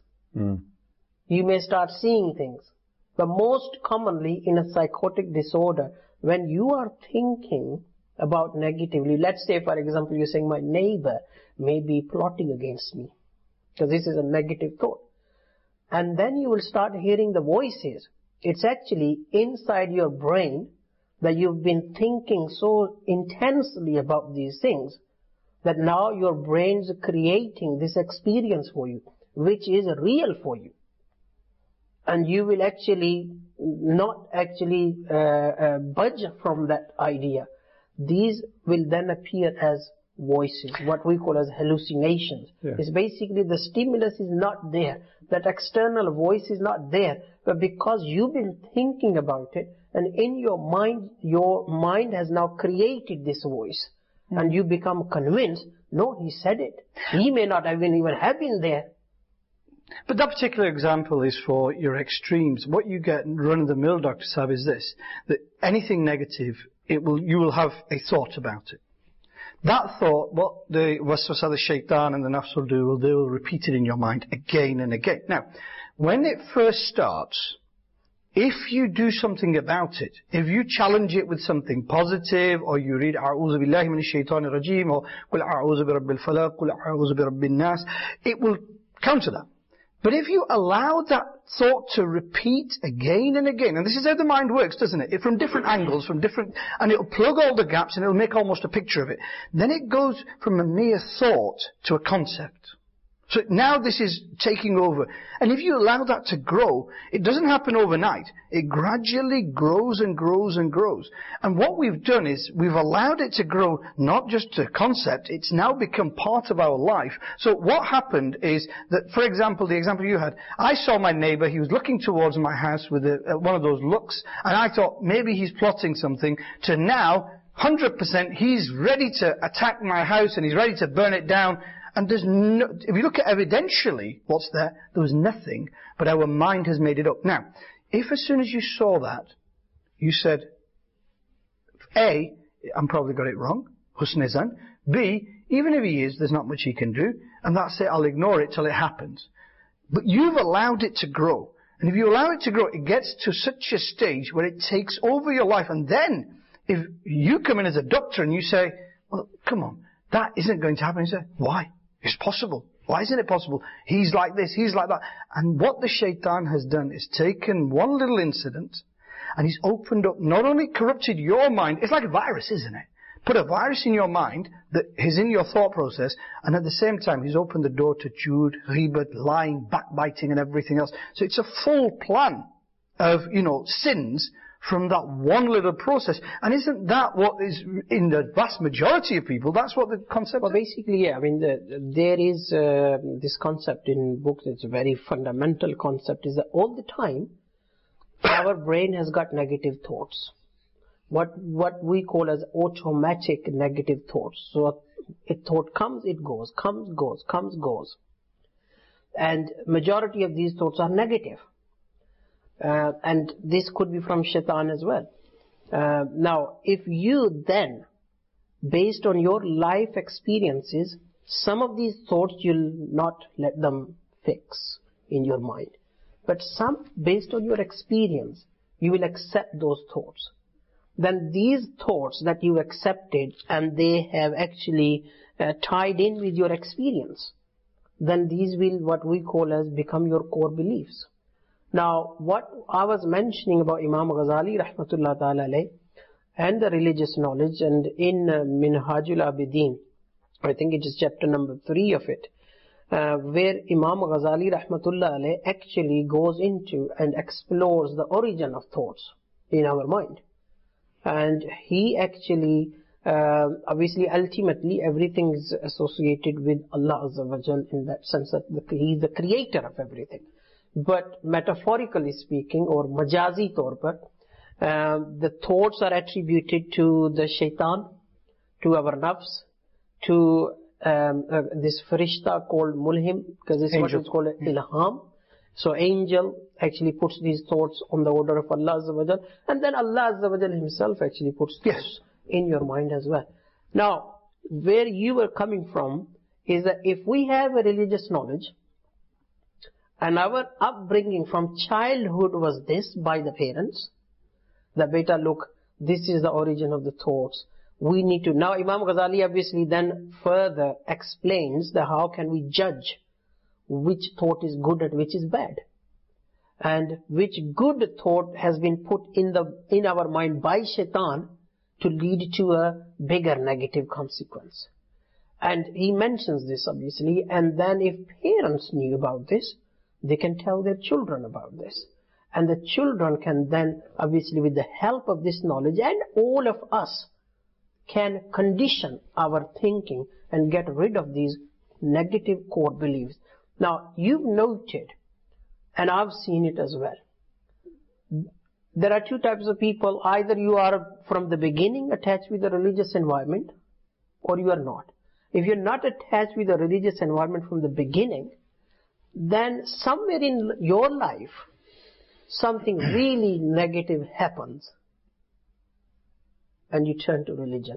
S4: You may start seeing things. But most commonly in a psychotic disorder, when you are thinking about negatively, let's say for example you're saying my neighbor may be plotting against me, because this is a negative thought. And then you will start hearing the voices. It's actually inside your brain that you've been thinking so intensely about these things that now your brain's creating this experience for you, which is real for you. And you will actually not actually budge from that idea. These will then appear as voices, what we call as hallucinations. Yeah. It's basically the stimulus is not there. That external voice is not there. But because you've been thinking about it, and in your mind has now created this voice, and you become convinced, no, he said it. He may not even have been there.
S3: But that particular example is for your extremes. What you get in run-of-the-mill, Dr. Saab, is this, that anything negative, you will have a thought about it. That thought, what the waswasa, the shaitan and the nafs will do, they will repeat it in your mind again and again. Now, when it first starts, if you do something about it, if you challenge it with something positive, or you read A'udhu billahi minash shaitanir rajim, or Qul a'udhu bi rabbil falaq, Qul a'udhu bi rabbin nas, it will counter that. But if you allow that thought to repeat again and again, and this is how the mind works, doesn't it? From different angles, and it'll plug all the gaps and it'll make almost a picture of it. Then it goes from a mere thought to a concept. So now this is taking over. And if you allow that to grow, it doesn't happen overnight. It gradually grows and grows and grows. And what we've done is we've allowed it to grow not just a concept, it's now become part of our life. So what happened is that, for example, the example you had, I saw my neighbor, he was looking towards my house with one of those looks, and I thought maybe he's plotting something, to now, 100%, he's ready to attack my house and he's ready to burn it down. And there's no, if you look at evidentially what's there was nothing, but our mind has made it up. Now, if as soon as you saw that, you said, A, I'm probably got it wrong, husn zan. B, even if he is, there's not much he can do, and that's it, I'll ignore it till it happens. But you've allowed it to grow. And if you allow it to grow, it gets to such a stage where it takes over your life. And then, if you come in as a doctor and you say, well, come on, that isn't going to happen. You say, why? It's possible. Why isn't it possible? He's like this, he's like that. And what the shaitan has done is taken one little incident and he's opened up, not only corrupted your mind, it's like a virus, isn't it? Put a virus in your mind that is in your thought process, and at the same time he's opened the door to Jude, Ghibat, lying, backbiting and everything else. So it's a full plan of, sins from that one little process. And isn't that what is in the vast majority of people? That's what the concept
S4: Well, basically, yeah. I mean, there is this concept in books. It's a very fundamental concept. Is that all the time our brain has got negative thoughts. What we call as automatic negative thoughts. So a thought comes, it goes, comes, goes, comes, goes. And majority of these thoughts are negative. And this could be from shaitan as well. Now, if you then, based on your life experiences, some of these thoughts you'll not let them fix in your mind. But some, based on your experience, you will accept those thoughts. Then these thoughts that you accepted and they have actually tied in with your experience, then these will, what we call as, become your core beliefs. Now, what I was mentioning about Imam Ghazali rahmatullah ta'ala alayh and the religious knowledge, and in Minhajul Abidin, I think it is chapter number 3 of it, where Imam Ghazali rahmatullah alayh actually goes into and explores the origin of thoughts in our mind. And he actually, obviously, ultimately, everything is associated with Allah Azza wa Jal in that sense that He is the creator of everything. But metaphorically speaking, or majazi taur par, the thoughts are attributed to the shaitan, to our nafs, to this farishta called mulhim, because this is what is called ilham. So angel actually puts these thoughts on the order of Allah Azza wa Jal, and then Allah Azza wa Jal himself actually puts this in your mind as well. Now, where you are coming from is that if we have a religious knowledge, and our upbringing from childhood was this by the parents, that beta, look, this is the origin of the thoughts. We need to, now Imam Ghazali obviously then further explains that how can we judge which thought is good and which is bad, and which good thought has been put in our mind by shaitan to lead to a bigger negative consequence. And he mentions this obviously, and then if parents knew about this, they can tell their children about this, and the children can then obviously, with the help of this knowledge, and all of us can condition our thinking and get rid of these negative core beliefs. Now, you've noted, and I've seen it as well, there are two types of people. Either you are from the beginning attached with the religious environment, or you are not. If you're not attached with the religious environment from the beginning, then somewhere in your life, something really negative happens, and you turn to religion.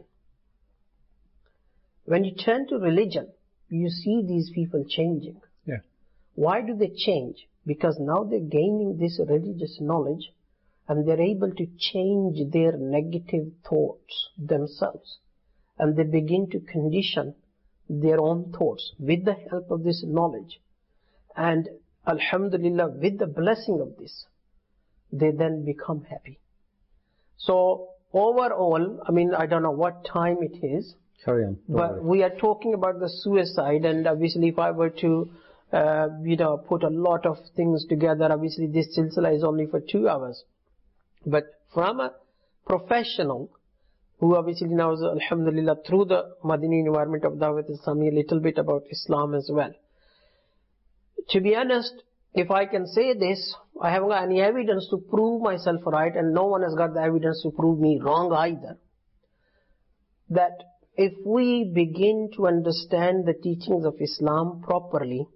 S4: When you turn to religion, you see these people changing.
S3: Yeah.
S4: Why do they change? Because now they're gaining this religious knowledge, and they're able to change their negative thoughts themselves. And they begin to condition their own thoughts with the help of this knowledge. And alhamdulillah, with the blessing of this, they then become happy. So overall, I mean, I don't know what time it is.
S2: Carry on.
S4: But we are talking about the suicide, and obviously if I were to, put a lot of things together, obviously this silsila is only for 2 hours. But from a professional who obviously knows, alhamdulillah, through the Madini environment of Dawat Islami, a little bit about Islam as well. To be honest, if I can say this, I haven't got any evidence to prove myself right, and no one has got the evidence to prove me wrong either. That if we begin to understand the teachings of Islam properly,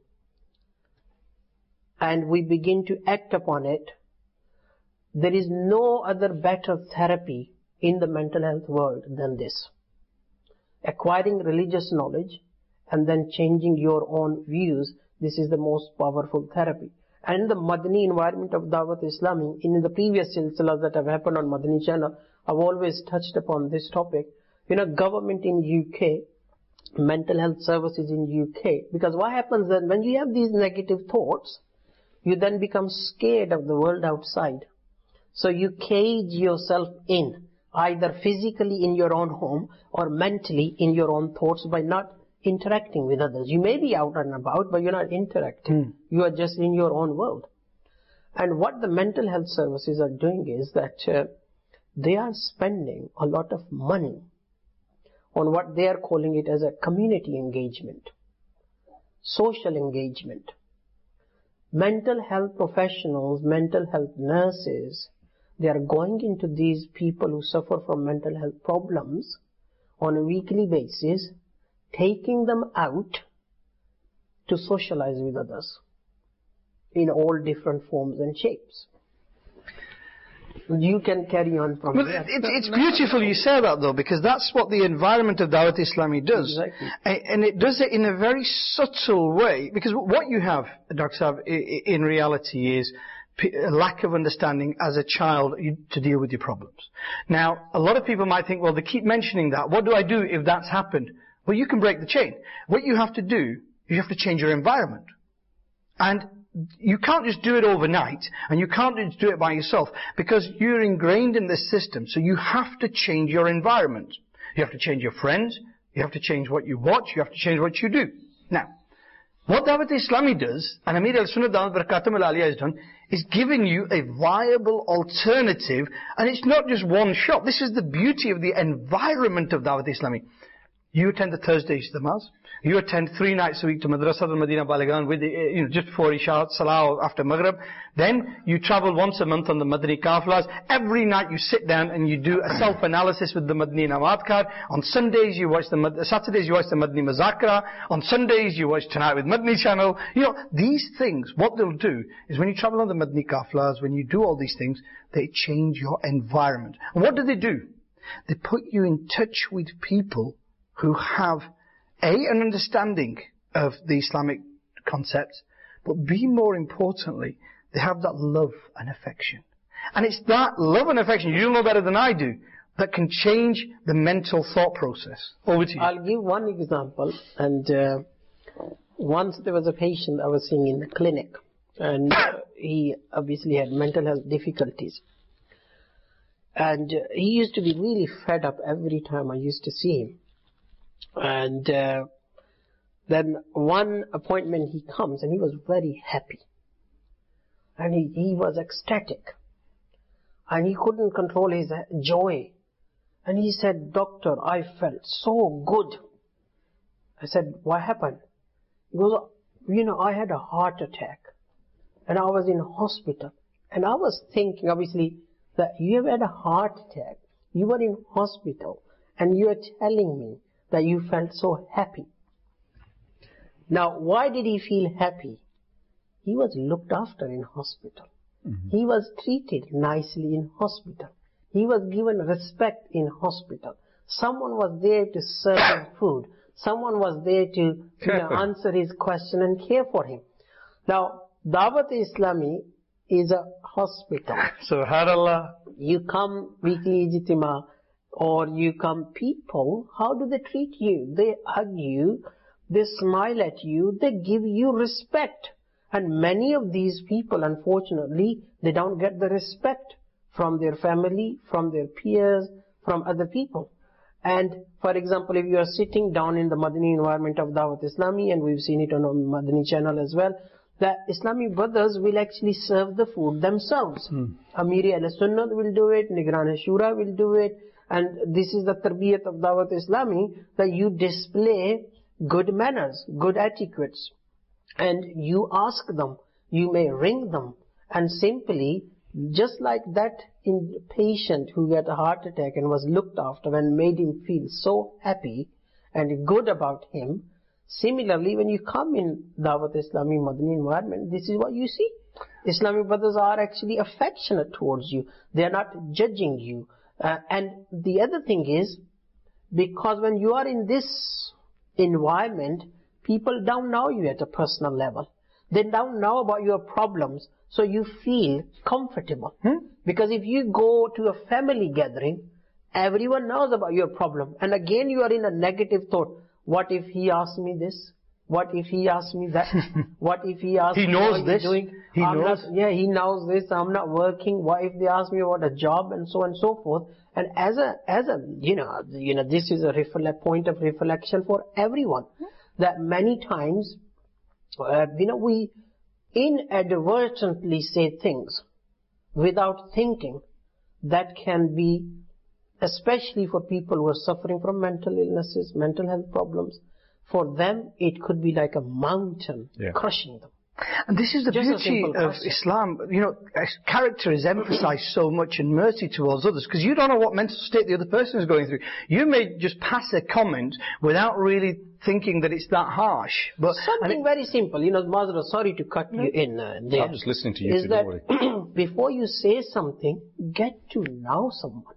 S4: and we begin to act upon it, there is no other better therapy in the mental health world than this. Acquiring religious knowledge and then changing your own views This is the most powerful therapy. And the Madani environment of Dawat Islami, in the previous silsilas that have happened on Madani channel, I've always touched upon this topic. Government in UK, mental health services in UK, because what happens then, when you have these negative thoughts, you then become scared of the world outside. So you cage yourself in, either physically in your own home or mentally in your own thoughts by not interacting with others. You may be out and about, but you're not interacting. You are just in your own world. And what the mental health services are doing is that they are spending a lot of money on what they are calling it as a community engagement, social engagement. Mental health professionals, mental health nurses, they are going into these people who suffer from mental health problems on a weekly basis, taking them out to socialize with others in all different forms and shapes. You can carry on from there.
S3: It's beautiful you say that, though, because that's what the environment of Dawat Islami does.
S4: Exactly.
S3: And it does it in a very subtle way, because what you have, Dr. Saab, in reality is a lack of understanding as a child to deal with your problems. Now, a lot of people might think, well, they keep mentioning that. What do I do if that's happened? Well, you can break the chain. What you have to do, you have to change your environment. And you can't just do it overnight, and you can't just do it by yourself, because you're ingrained in this system, so you have to change your environment. You have to change your friends, you have to change what you watch, you have to change what you do. Now, what Dawat Islami does, and Amir al-Sunnah Dawat Barakatum al-Aliyah has done, is giving you a viable alternative, and it's not just one shop. This is the beauty of the environment of Dawat Islami. You attend the Thursday Ijtimas. You attend 3 nights a week to Madrasa al-Madina Baligan with just before Isha, Salah, after Maghrib. Then you travel once a month on the Madani Kafilas. Every night you sit down and you do a self-analysis with the Madani Nawat card. On Sundays you watch Saturdays you watch the Madani Mazakra. On Sundays you watch Tonight with Madani channel. These things, what they'll do is when you travel on the Madani Kafilas, when you do all these things, they change your environment. And what do? They put you in touch with people who have an understanding of the Islamic concepts, but B, more importantly, they have that love and affection. And it's that love and affection, you know better than I do, that can change the mental thought process. Over to you.
S4: I'll give one example. And once there was a patient I was seeing in the clinic, and he obviously had mental health difficulties. And he used to be really fed up every time I used to see him. And then one appointment he comes and he was very happy. And he was ecstatic. And he couldn't control his joy. And he said, "Doctor, I felt so good." I said, "What happened?" He goes, "I had a heart attack. And I was in hospital." And I was thinking, obviously, that you have had a heart attack. You were in hospital. And you are telling me that you felt so happy. Now, why did he feel happy? He was looked after in hospital. Mm-hmm. He was treated nicely in hospital. He was given respect in hospital. Someone was there to serve him food. Someone was there to answer his question and care for him. Now, Dawat Islami is a hospital.
S3: Subhanallah.
S4: You come weekly ijtima, or you come, people, how do they treat you? They hug you, they smile at you, they give you respect. And many of these people, unfortunately, they don't get the respect from their family, from their peers, from other people. And for example, if you are sitting down in the Madani environment of Dawat Islami, and we've seen it on our Madani channel as well, that Islamic brothers will actually serve the food themselves. Amir al-Sunnah will do it, Nigran Shura will do it. And this is the tarbiyat of Dawat Islami, that you display good manners, good etiquettes. And you ask them, you may ring them, and simply, just like that patient who had a heart attack and was looked after and made him feel so happy and good about him, similarly, when you come in Dawat Islami Madani environment, this is what you see. Islamic brothers are actually affectionate towards you. They are not judging you. And the other thing is, because when you are in this environment, people don't know you at a personal level. They don't know about your problems, so you feel comfortable. Because if you go to a family gathering, everyone knows about your problem. And again you are in a negative thought. What if he asks me this? What if he asks me that? What if he asks
S3: he
S4: me
S3: knows
S4: what
S3: this.
S4: doing?
S3: He knows.
S4: He knows this. I'm not working. What if they ask me about a job and so on and so forth? And as a this is a point of reflection for everyone. That many times, we inadvertently say things without thinking that can be, especially for people who are suffering from mental illnesses, mental health problems, for them it could be like a mountain crushing them.
S3: And this is the beauty of Islam. Character is emphasized so much, and mercy towards others, because you don't know what mental state the other person is going through. You may just pass a comment without really thinking that it's that harsh. But
S4: something very simple, Mazra, sorry to cut you in there.
S2: I'm just listening to you.
S4: Is that before you say something, get to know someone.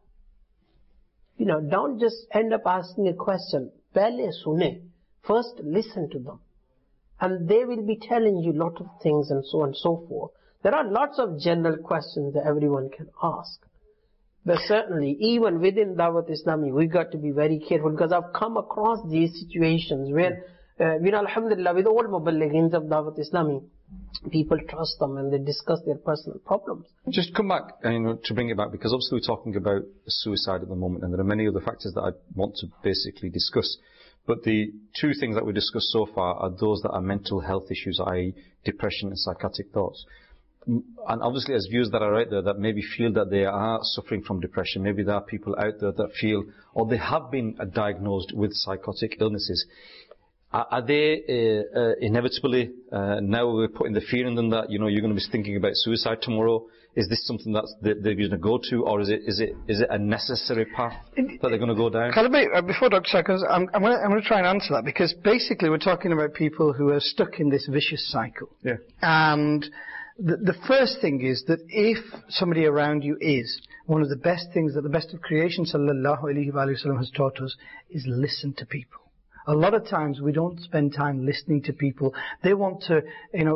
S4: Don't just end up asking a question. Pehle sune. First listen to them. And they will be telling you a lot of things and so on and so forth. There are lots of general questions that everyone can ask. But certainly, even within Dawat Islami, we got to be very careful, because I've come across these situations where, alhamdulillah, with all muballighins of Dawat Islami, people trust them and they discuss their personal problems.
S2: Just come back, to bring it back, because obviously we're talking about suicide at the moment, and there are many other factors that I want to basically discuss. But the two things that we discussed so far are those that are mental health issues, i.e. depression and psychotic thoughts. And obviously as viewers that are out there that maybe feel that they are suffering from depression, maybe there are people out there that feel, or they have been diagnosed with psychotic illnesses. Are they inevitably, now we're putting the fear in them that, you're going to be thinking about suicide tomorrow? Is this something that they're going to go to, or is it a necessary path that they're going to go down?
S3: Before Dr. Sarkis, I'm going to try and answer that, because basically we're talking about people who are stuck in this vicious cycle.
S2: Yeah.
S3: And the first thing is that if somebody around you is, one of the best things that the best of creation, sallallahu alaihi wasallam, has taught us is listen to people. A lot of times we don't spend time listening to people. They want to,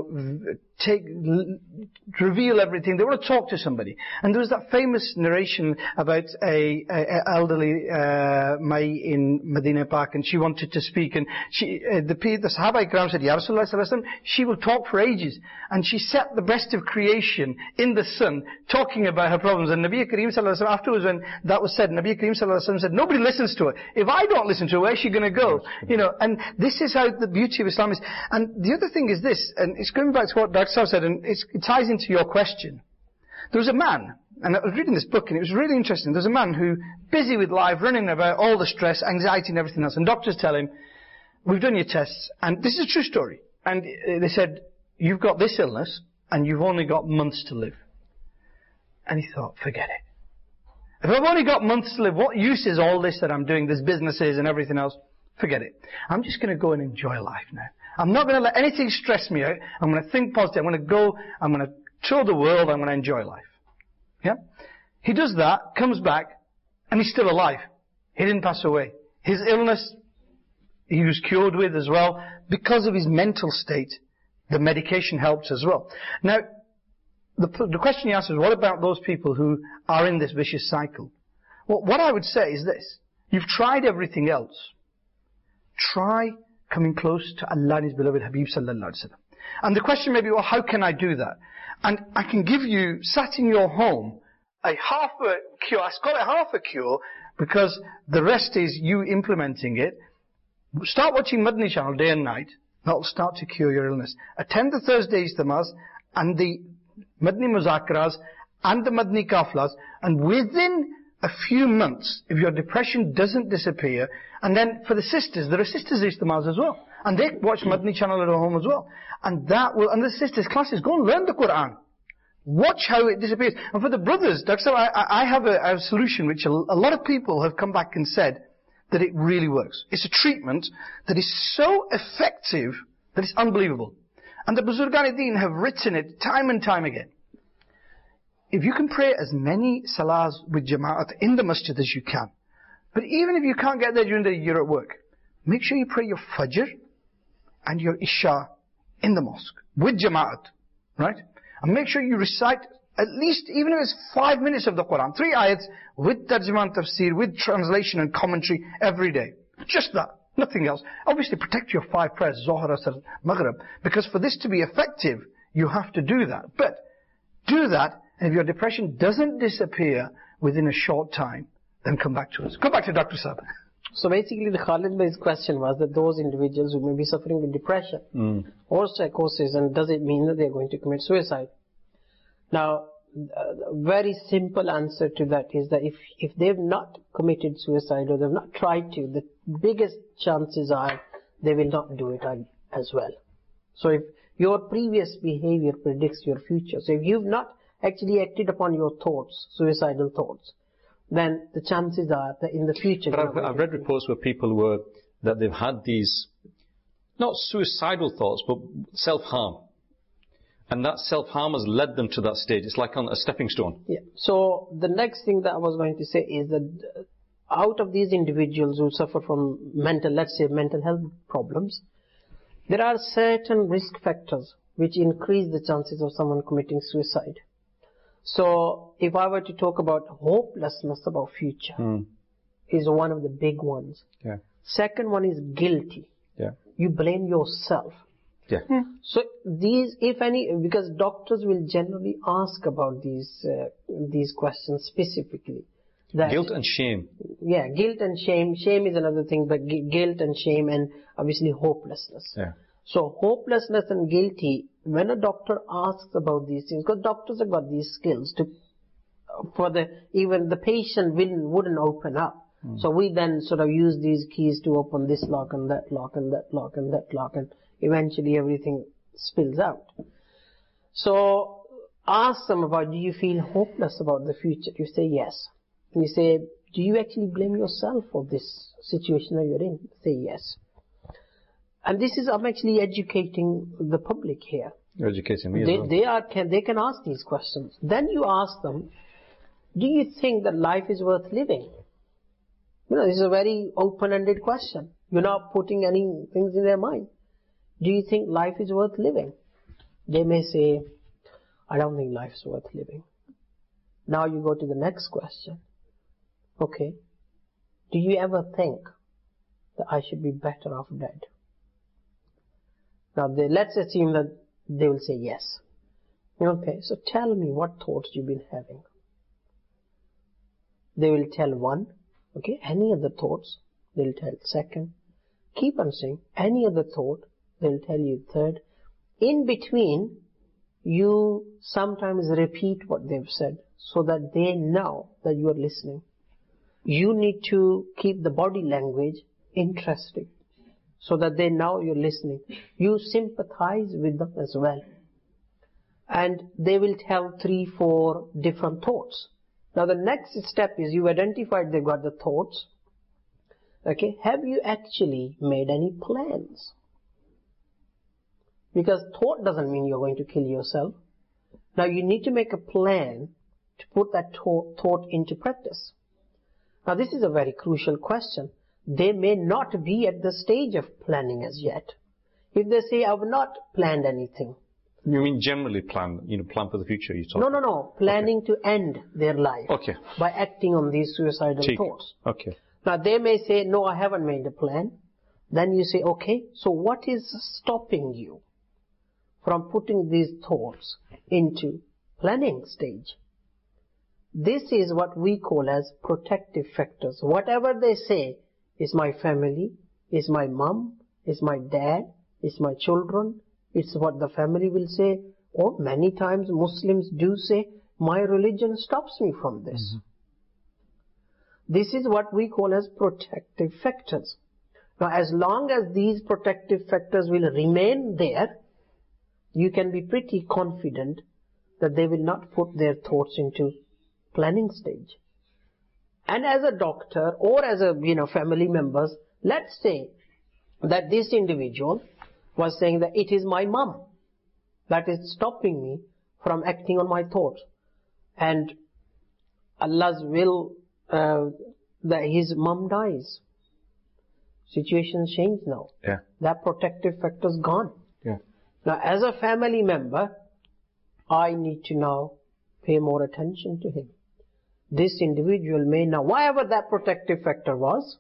S3: reveal everything. They want to talk to somebody. And there was that famous narration about a elderly Mai in Medina Park, and she wanted to speak, and the Sahaba Ikram said, Ya Rasulullah sallallahu alaihi wasallam, she will talk for ages. And she sat the best of creation in the sun, talking about her problems. And Nabi Kareem sallallahu alaihi wasallam, afterwards when that was said, Nabi Kareem sallallahu alaihi wasallam said, nobody listens to her. If I don't listen to her, where's she going to go? And this is how the beauty of Islam is. And the other thing is this, and it's going back to what Dr. Saab said, and it ties into your question. There was a man, and I was reading this book, and it was really interesting. There was a man who, busy with life, running about all the stress, anxiety and everything else, and doctors tell him, we've done your tests, and this is a true story. And they said, you've got this illness, and you've only got months to live. And he thought, forget it. If I've only got months to live, what use is all this that I'm doing, this businesses and everything else? Forget it. I'm just going to go and enjoy life now. I'm not going to let anything stress me out. I'm going to think positive. I'm going to go, I'm going to tour the world, I'm going to enjoy life. Yeah? He does that, comes back, and he's still alive. He didn't pass away. His illness, he was cured with as well. Because of his mental state, the medication helps as well. Now, the question you asked is, what about those people who are in this vicious cycle? Well, what I would say is this. You've tried everything else. Try coming close to Allah and His beloved Habib sallallahu alaihi wasallam. And the question may be, well, how can I do that? And I can give you, sat in your home, a half a cure. I call it half a cure because the rest is you implementing it. Start watching Madni channel day and night. That'll start to cure your illness. Attend the Thursday Ijtimas and the Madni Muzakaras and the Madni Kaflas, and within a few months, if your depression doesn't disappear, and then for the sisters, there are sisters Ijtimas as well, and they watch Madni channel at home as well, and that will, and the sisters classes, go and learn the Quran. Watch how it disappears. And for the brothers, Dr. I have a solution which a lot of people have come back and said that it really works. It's a treatment that is so effective that it's unbelievable. And the Buzurgan Deen have written it time and time again. If you can pray as many salahs with jama'at in the masjid as you can, but even if you can't get there during the day, you're at work, make sure you pray your fajr and your Isha in the mosque with Jama'at, right? And make sure you recite at least, even if it's 5 minutes of the Quran, 3 ayats with tarjuma and tafsir, with translation and commentary every day. Just that, nothing else. Obviously protect your 5 prayers, Zuhr, Asr, Maghrib, because for this to be effective, you have to do that. But do that, and if your depression doesn't disappear within a short time, then come back to us. Go back to Dr. Saab.
S4: So basically the Khalid Bhai's question was that those individuals who may be suffering with depression or psychosis, and does it mean that they're going to commit suicide? Now, a very simple answer to that is that if they've not committed suicide or they've not tried to, the biggest chances are they will not do it as well. So if your previous behavior predicts your future, so if you've not actually acted upon your thoughts, suicidal thoughts, then the chances are that in the future...
S2: But I've read reports where people that they've had these, not suicidal thoughts, but self-harm. And that self-harm has led them to that stage. It's like on a stepping stone.
S4: Yeah. So the next thing that I was going to say is that out of these individuals who suffer from let's say mental health problems, there are certain risk factors which increase the chances of someone committing suicide. So if I were to talk about hopelessness about future, is one of the big ones.
S2: Yeah.
S4: Second one is guilty.
S2: Yeah.
S4: You blame yourself.
S2: Yeah.
S4: So these, if any, because doctors will generally ask about these questions specifically. That,
S2: guilt and shame.
S4: Yeah, guilt and shame. Shame is another thing, but guilt and shame and obviously hopelessness.
S2: Yeah.
S4: So hopelessness and guilty, when a doctor asks about these things, because doctors have got these skills to, even the patient wouldn't open up. So we then sort of use these keys to open this lock and that lock and that lock and that lock, and eventually everything spills out. So ask them about, do you feel hopeless about the future? You say yes. And you say, do you actually blame yourself for this situation that you're in? Say yes. And this is, I'm actually educating the public here.
S2: You're educating me as well.
S4: They can ask these questions. Then you ask them, do you think that life is worth living? This is a very open-ended question. You're not putting any things in their mind. Do you think life is worth living? They may say, I don't think life is worth living. Now you go to the next question. Okay. Do you ever think that I should be better off dead? Now let's assume that they will say yes. Okay, so tell me what thoughts you've been having. They will tell one. Okay, any other thoughts? They'll tell second. Keep on saying any other thought. They'll tell you third. In between, you sometimes repeat what they've said so that they know that you are listening. You need to keep the body language interesting so that they know you're listening. You sympathize with them as well. And they will tell 3-4 different thoughts. Now the next step is you've identified they've got the thoughts. Okay, have you actually made any plans? Because thought doesn't mean you're going to kill yourself. Now you need to make a plan to put that thought into practice. Now this is a very crucial question. They may not be at the stage of planning as yet. If they say, I've not planned anything.
S2: You mean generally plan for the future?
S4: No. Planning to end their life.
S2: Okay.
S4: By acting on these suicidal thoughts.
S2: Okay.
S4: Now they may say, no, I haven't made a plan. Then you say, okay, so what is stopping you from putting these thoughts into planning stage? This is what we call as protective factors. Whatever they say is my family, is my mom, is my dad, is my children, it's what the family will say, or many times Muslims do say, my religion stops me from this. This is what we call as protective factors. Now as long as these protective factors will remain there, you can be pretty confident that they will not put their thoughts into planning stage. And as a doctor or as a family members, let's say that this individual was saying that it is my mom that is stopping me from acting on my thoughts, and Allah's will that his mom dies. Situation's changed now.
S2: Yeah.
S4: That protective factor's gone.
S2: Yeah.
S4: Now, as a family member, I need to now pay more attention to him. This individual may now, whatever that protective factor was,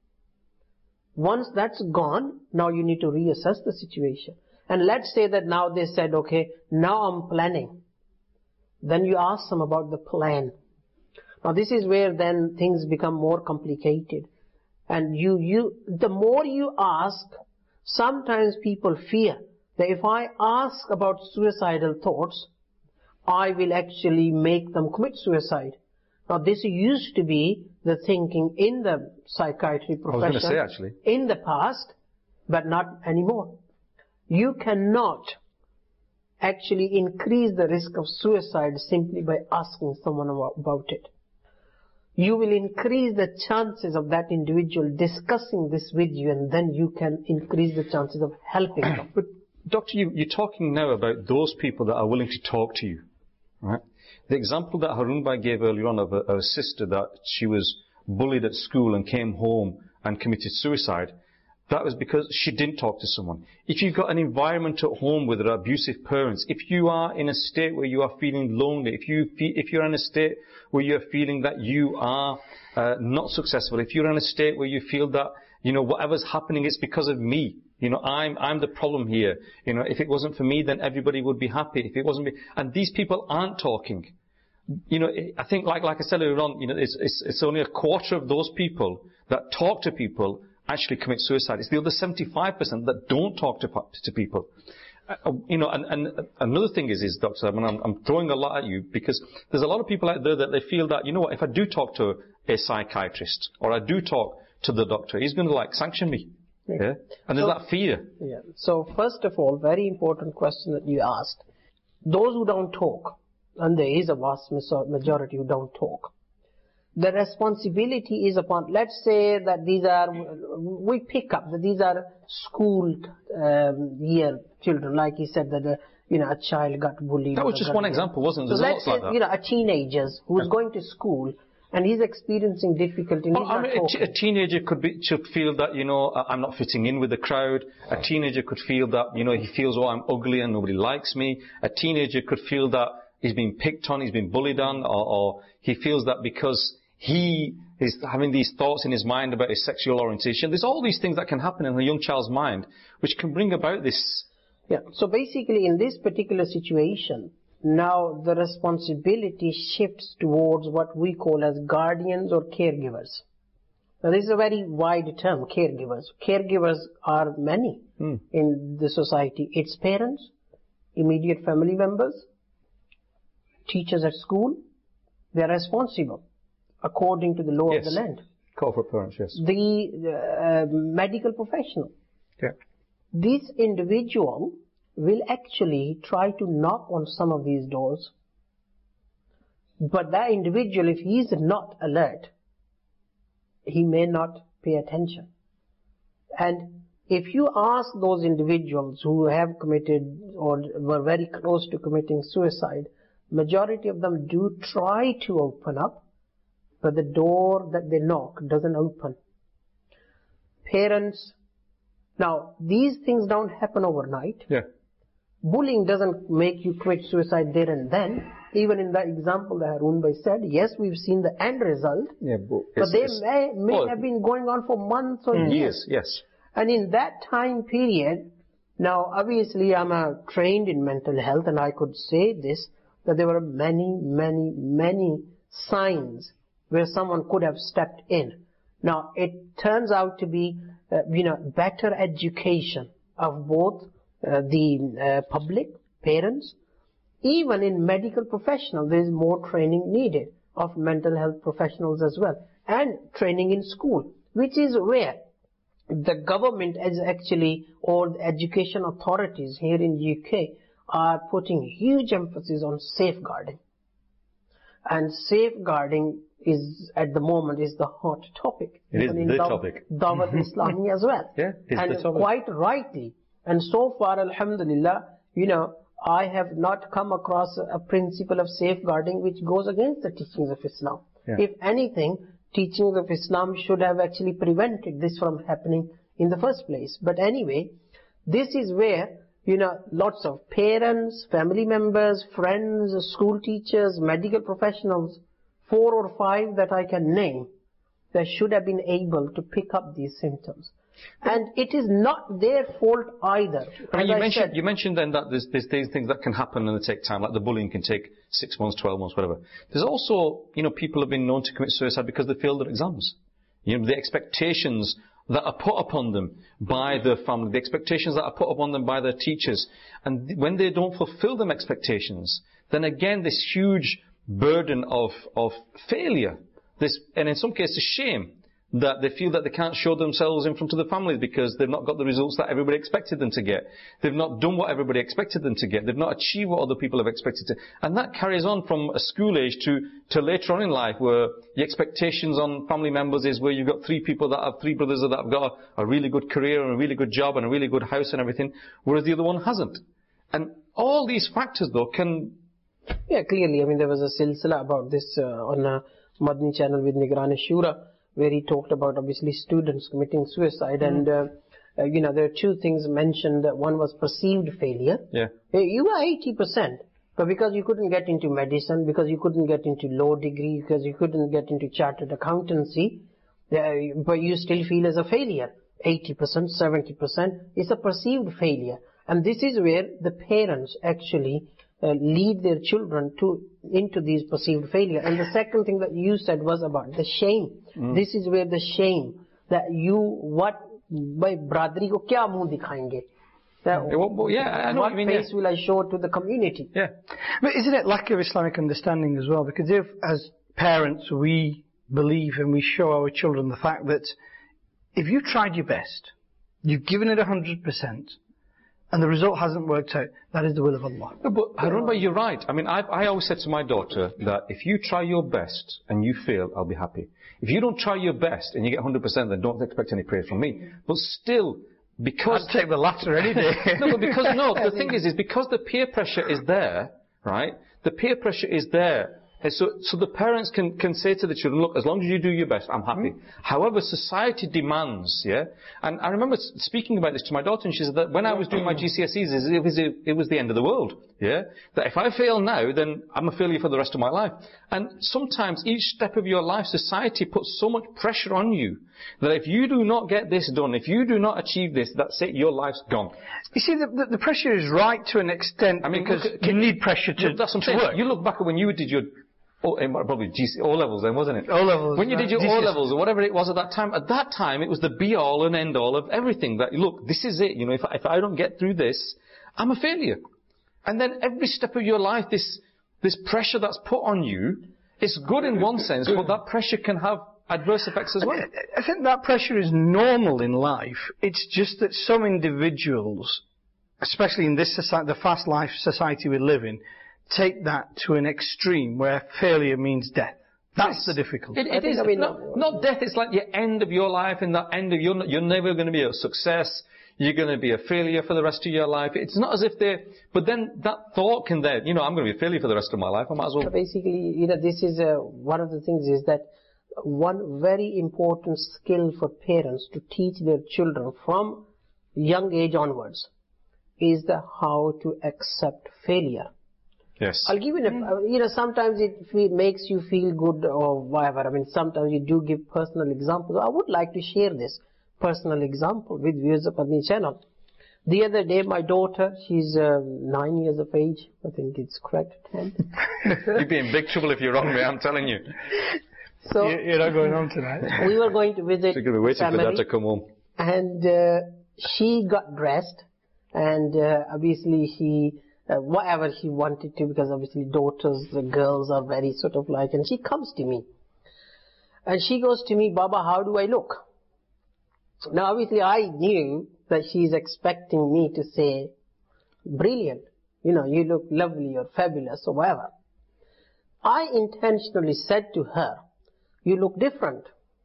S4: once that's gone, now you need to reassess the situation. And let's say that now they said, okay, now I'm planning. Then you ask them about the plan. Now this is where then things become more complicated. And the more you ask, sometimes people fear that if I ask about suicidal thoughts, I will actually make them commit suicide. Now this used to be the thinking in the psychiatry profession.
S2: I was going to say actually.
S4: In the past, but not anymore. You cannot actually increase the risk of suicide simply by asking someone about it. You will increase the chances of that individual discussing this with you, and then you can increase the chances of helping them.
S2: But Doctor, you're talking now about those people that are willing to talk to you, right? The example that Harun Bhai gave earlier on of a sister that she was bullied at school and came home and committed suicide, that was because she didn't talk to someone. If you've got an environment at home with abusive parents, if you are in a state where you are feeling lonely, if you're in a state where you're feeling that you are not successful, if you're in a state where you feel that, whatever's happening is because of me, I'm the problem here. If it wasn't for me, then everybody would be happy. If it wasn't me, and these people aren't talking. I think, like I said earlier on, it's only a quarter of those people that talk to people actually commit suicide. It's the other 75% that don't talk to people. And another thing is Doctor, I'm throwing a lot at you because there's a lot of people out there that they feel that, if I do talk to a psychiatrist or I do talk to the doctor, he's going to sanction me. Yeah? And there's that fear.
S4: Yeah. So first of all, very important question that you asked. Those who don't talk, and there is a vast majority who don't talk, the responsibility is upon, let's say that we pick up that these are school year children, like he said that a child got bullied.
S2: That was just one example, wasn't it?
S4: So let's say, a teenager who's going to school and he's experiencing difficulty.
S2: A teenager should feel that, I'm not fitting in with the crowd. A teenager could feel that, he feels, I'm ugly and nobody likes me. A teenager could feel that he's been picked on, he's been bullied on, or he feels that because he is having these thoughts in his mind about his sexual orientation. There's all these things that can happen in a young child's mind, which can bring about this.
S4: Yeah. So basically, in this particular situation, now the responsibility shifts towards what we call as guardians or caregivers. Now this is a very wide term, caregivers. Caregivers are many in the society. It's parents, immediate family members, teachers at school. They are responsible according to the law of the land.
S2: Corporate parents, yes.
S4: The medical professional.
S2: Yeah.
S4: This individual will actually try to knock on some of these doors. But that individual, if he is not alert, he may not pay attention. And if you ask those individuals who have committed or were very close to committing suicide, majority of them do try to open up, but the door that they knock doesn't open. Parents, now these things don't happen overnight.
S2: Yeah.
S4: Bullying doesn't make you commit suicide there and then. Even in the example that Harun Bhai said, yes, we've seen the end result, but they may have been going on for months or years.
S2: Yes.
S4: And in that time period, now obviously I'm trained in mental health and I could say this, that there were many signs where someone could have stepped in. Now it turns out to be, better education of both the public, parents. Even in medical professionals, there is more training needed of mental health professionals as well, and training in school, which is where the government is actually, or the education authorities here in UK are putting huge emphasis on safeguarding. And safeguarding is, at the moment, is the hot topic.
S2: It is the topic.
S4: Dawat Islami as well.
S2: Yeah,
S4: and
S2: the topic.
S4: Quite rightly. And so far, alhamdulillah, I have not come across a principle of safeguarding which goes against the teachings of Islam.
S2: Yeah.
S4: If anything, teachings of Islam should have actually prevented this from happening in the first place. But anyway, this is where, lots of parents, family members, friends, school teachers, medical professionals, 4 or 5 that I can name, that should have been able to pick up these symptoms. And it is not their fault either.
S2: And you mentioned then that there's things that can happen and they take time, like the bullying can take 6 months, 12 months, whatever. There's also, people have been known to commit suicide because they failed their exams. The expectations that are put upon them by their family, the expectations that are put upon them by their teachers. And when they don't fulfill them expectations, then again this huge burden of failure, and in some cases shame, that they feel that they can't show themselves in front of the family because they've not got the results that everybody expected them to get. They've not done what everybody expected them to get. They've not achieved what other people have expected to. And that carries on from a school age to later on in life, where the expectations on family members is where you've got 3 people that have 3 brothers that have got a really good career and a really good job and a really good house and everything, whereas the other one hasn't. And all these factors though can...
S4: Yeah, clearly. There was a silsila about this on Madni channel with Nigran Shura, where he talked about obviously students committing suicide, and there are 2 things mentioned. One was perceived failure.
S2: Yeah.
S4: You were 80%, but because you couldn't get into medicine, because you couldn't get into law degree, because you couldn't get into chartered accountancy, but you still feel as a failure. 80%, 70% is a perceived failure, and this is where the parents actually lead their children into these perceived failure. And the second thing that you said was about the shame. This is where the shame that by bradri ko kya muh dikhayenge? What face will I show to the community?
S3: Yeah. But isn't it lack of Islamic understanding as well? Because if, as parents, we believe and we show our children the fact that if you tried your best, you've given it 100%, and the result hasn't worked out, that is the will of Allah.
S2: No, but Harun, you're right. I always said to my daughter that if you try your best and you fail, I'll be happy. If you don't try your best and you get 100%, then don't expect any praise from me. But still, because...
S3: I'd take the latter any day.
S2: The thing is because the peer pressure is there, right? The peer pressure is there. And so the parents can say to the children, look, as long as you do your best, I'm happy. However, society demands, and I remember speaking about this to my daughter, and she said that when I was doing my GCSEs, it was the end of the world, that if I fail now, then I'm a failure for the rest of my life. And sometimes each step of your life, society puts so much pressure on you that if you do not get this done, if you do not achieve this, that's it, your life's gone.
S3: You see, the pressure is right to an extent, because you need pressure to work.
S2: You look back at when you did your probably O-levels then, wasn't it?
S3: O-levels.
S2: When you did your O-levels or whatever it was at that time it was the be-all and end-all of everything. That, look, this is it. If I don't get through this, I'm a failure. And then every step of your life, this pressure that's put on you, it's good in one sense, but that pressure can have adverse effects as well.
S3: I think that pressure is normal in life. It's just that some individuals, especially in this society, the fast life society we live in, take that to an extreme where failure means death. That's the difficulty.
S2: It is. Not death, it's like the end of your life, and that end of you're never going to be a success, you're going to be a failure for the rest of your life. It's not as if but then that thought can then, I'm going to be a failure for the rest of my life, I might as well.
S4: So basically, this is one of the things is that one very important skill for parents to teach their children from young age onwards is how to accept failure.
S2: Yes.
S4: I'll give you sometimes it makes you feel good or whatever. Sometimes you do give personal examples. I would like to share this personal example with viewers of Madni channel. The other day, my daughter, she's 9 years of age. I think it's correct. 10.
S2: You'd be in big trouble if you're wrong, mate, I'm telling you.
S3: So you're not going home tonight.
S4: We were going to visit
S2: so you're going to be waiting
S4: family,
S2: for Dad to come home.
S4: And she got dressed, and obviously she... whatever she wanted to, because obviously daughters, the girls are very sort of like, and she comes to me. And she goes to me, Baba, how do I look? Now obviously I knew that she's expecting me to say, brilliant, you look lovely or fabulous or whatever. I intentionally said to her, you look different.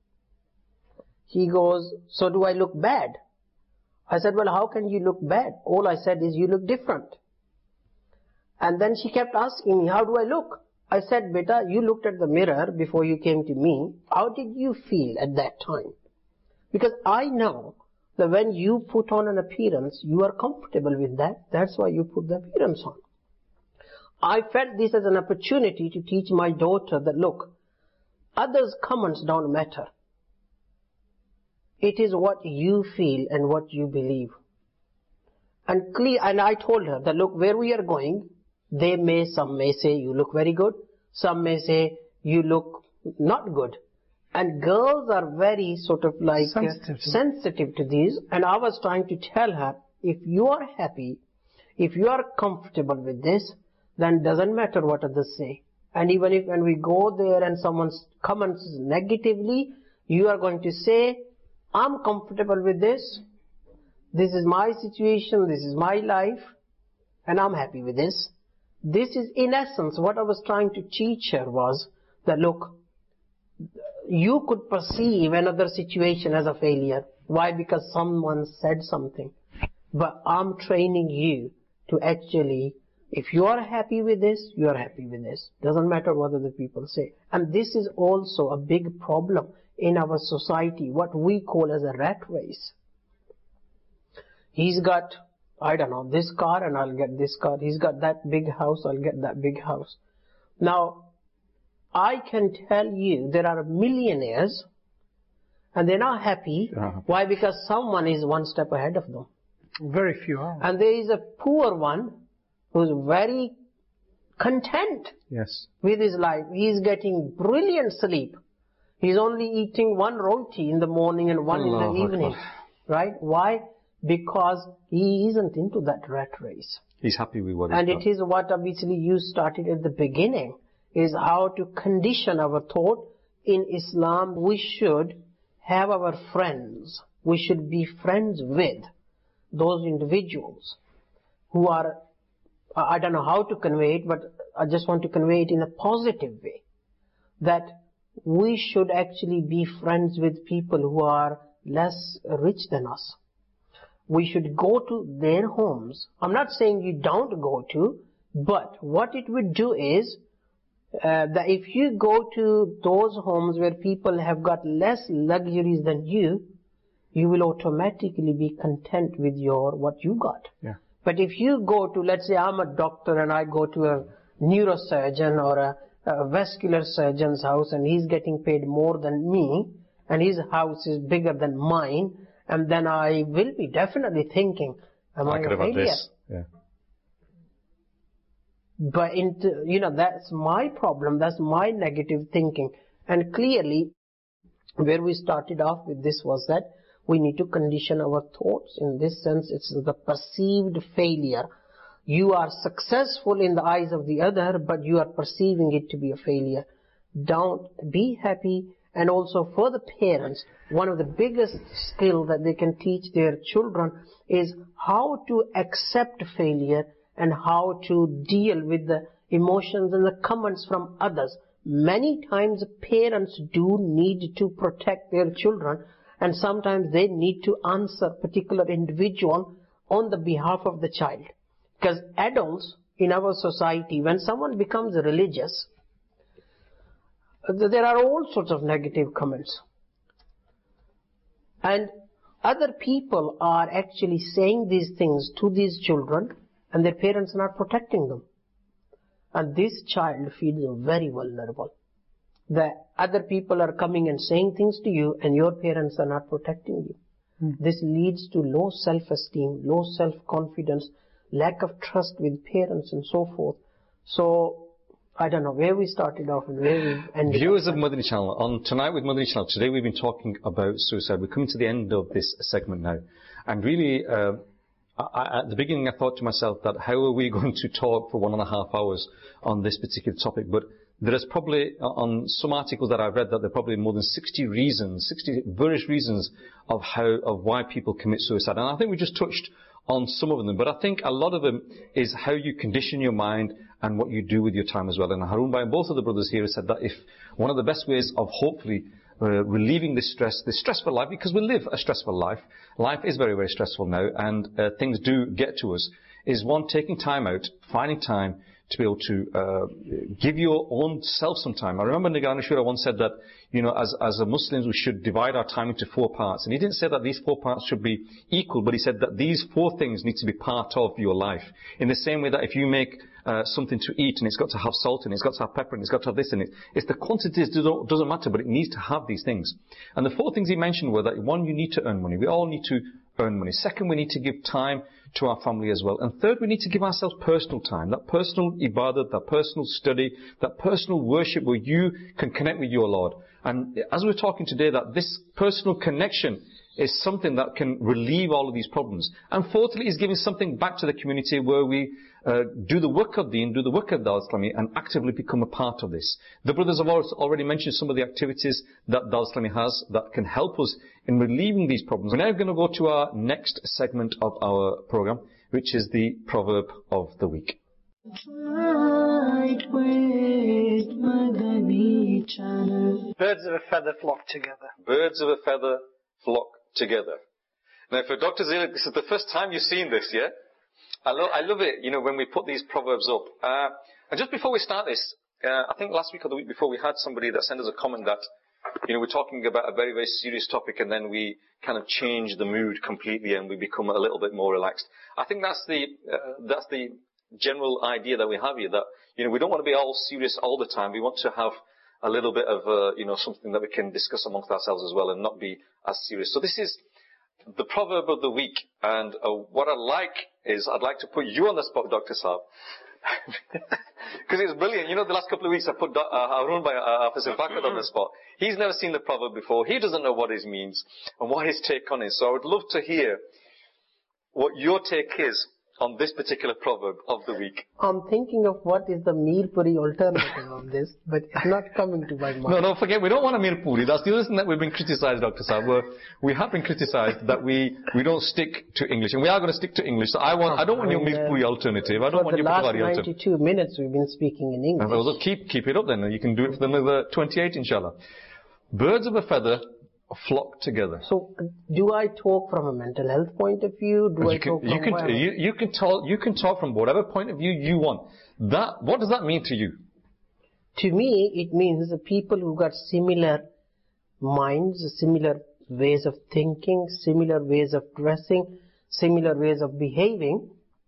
S4: She goes, so do I look bad? I said, well, how can you look bad? All I said is you look different. And then she kept asking me, how do I look? I said, beta, you looked at the mirror before you came to me. How did you feel at that time? Because I know that when you put on an appearance, you are comfortable with that. That's why you put the appearance on. I felt this as an opportunity to teach my daughter that, look, others' comments don't matter. It is what you feel and what you believe. And I told her that, look, where we are going, some may say you look very good, some may say you look not good. And girls are very sort of like sensitive to these. And I was trying to tell her, if you are happy, if you are comfortable with this, then doesn't matter what others say. And even if when we go there and someone comments negatively, you are going to say, I'm comfortable with this. This is my situation, this is my life, and I'm happy with this. This is in essence what I was trying to teach her was that, look, you could perceive another situation as a failure. Why? Because someone said something. But I'm training you to actually, if you are happy with this, you are happy with this. Doesn't matter what other people say. And this is also a big problem in our society, what we call as a rat race. He's got, I don't know, this car and I'll get this car. He's got that big house, I'll get that big house. Now, I can tell you there are millionaires and they're not happy. Why? Because someone is one step ahead of them.
S3: Very few are.
S4: And there is a poor one who's very content with his life. He's getting brilliant sleep. He's only eating one roti in the morning and one in the evening. Right? Why? Because he isn't into that rat race.
S2: He's happy with what he's got.
S4: And it is what obviously you started at the beginning, is how to condition our thought. In Islam, we should have our friends. We should be friends with those individuals who are, I don't know how to convey it, but I just want to convey it in a positive way. That we should actually be friends with people who are less rich than us. We should go to their homes. I'm not saying you don't go to, but what it would do is that if you go to those homes where people have got less luxuries than you, you will automatically be content with what you got.
S3: Yeah.
S4: But if you go to, let's say I'm a doctor and I go to a neurosurgeon or a vascular surgeon's house and he's getting paid more than me and his house is bigger than mine, and then I will be definitely thinking, am I a failure?
S2: Yeah.
S4: But that's my problem, that's my negative thinking. And clearly, where we started off with this was that we need to condition our thoughts. In this sense, it's the perceived failure. You are successful in the eyes of the other, but you are perceiving it to be a failure. Don't be happy. And also for the parents, one of the biggest skills that they can teach their children is how to accept failure and how to deal with the emotions and the comments from others. Many times parents do need to protect their children, and sometimes they need to answer a particular individual on the behalf of the child. Because adults in our society, when someone becomes religious, there are all sorts of negative comments. And other people are actually saying these things to these children and their parents are not protecting them. And this child feels very vulnerable. That other people are coming and saying things to you and your parents are not protecting you. This leads to low self-esteem, low self-confidence, lack of trust with parents and so forth. So, I don't know where we started off and where we ended.
S2: Viewers of Madani Channel, on Tonight with Madani Channel, today we've been talking about suicide. We're coming to the end of this segment now. And really, at the beginning I thought to myself that how are we going to talk for 1.5 hours on this particular topic? But there is probably, on some articles that I've read, that there are probably more than 60 various reasons of why people commit suicide. And I think we just touched on some of them, but I think a lot of them is how you condition your mind and what you do with your time as well. And Harun Bhai and both of the brothers here have said that if one of the best ways of hopefully relieving this stressful life, because we live a stressful life is very, very stressful now, and things do get to us, is one, taking time out, finding time to be able to give your own self some time. I remember Nigran Ashura once said that, as a Muslims, we should divide our time into 4 parts. And he didn't say that these 4 parts should be equal, but he said that these 4 things need to be part of your life. In the same way that if you make something to eat and it's got to have salt and it's got to have pepper and it's got to have this in it, it's the quantities doesn't matter, but it needs to have these things. And the 4 things he mentioned were that 1, you need to earn money. We all need to earn money. 2nd, we need to give time to our family as well. And 3rd, we need to give ourselves personal time. That personal ibadah, that personal study, that personal worship where you can connect with your Lord. And as we're talking today, that this personal connection is something that can relieve all of these problems. And 4thly, is giving something back to the community where we do the work of Deen, do the work of Dawah Islami, and actively become a part of this. The brothers have already mentioned some of the activities that Dawah Islami has that can help us in relieving these problems. We're now going to go to our next segment of our program, which is the Proverb of the Week.
S1: Tonight with Madani Channel.
S3: Birds of a feather flock together.
S2: Birds of a feather flock together. Now for Dr. Zila, this is the first time you've seen this, yeah? I love it, when we put these proverbs up. And just before we start this, I think last week or the week before we had somebody that sent us a comment that, we're talking about a very, very serious topic and then we kind of change the mood completely and we become a little bit more relaxed. I think that's the general idea that we have here, that, we don't want to be all serious all the time. We want to have a little bit of, something that we can discuss amongst ourselves as well and not be as serious. So this is the proverb of the week, and what I'd like to put you on the spot, Dr. Saab. Because it's brilliant. The last couple of weeks I put Harun by Officer Fakat on the spot. He's never seen the proverb before. He doesn't know what it means and what his take on it. So I would love to hear what your take is on this particular proverb of the week.
S4: I'm thinking of what is the Mir Puri alternative of this, but it's not coming to my mind.
S2: No, forget, we don't want a Mir Puri. That's the other thing that we've been criticized, Dr. Saab. We have been criticized that we don't stick to English, and we are going to stick to English. So I don't want your Mir Puri alternative. I don't want your Puri alternative.
S4: For the last 92 minutes we've been speaking in English.
S2: Well, keep it up then. You can do it for another 28, inshallah. Birds of a feather flock together.
S4: So, do I talk from a mental health point of view?
S2: You can talk from whatever point of view you want. What does that mean to you?
S4: To me, it means the people who got similar minds, similar ways of thinking, similar ways of dressing, similar ways of behaving.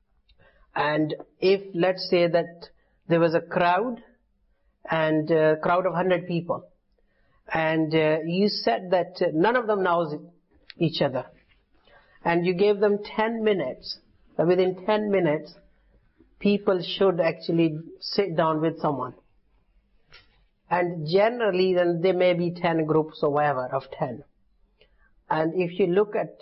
S4: And if, let's say that there was a crowd, and a crowd of 100 people, and you said that none of them knows each other, and you gave them 10 minutes, within 10 minutes, people should actually sit down with someone. And generally, then there may be 10 groups or whatever of 10. And if you look at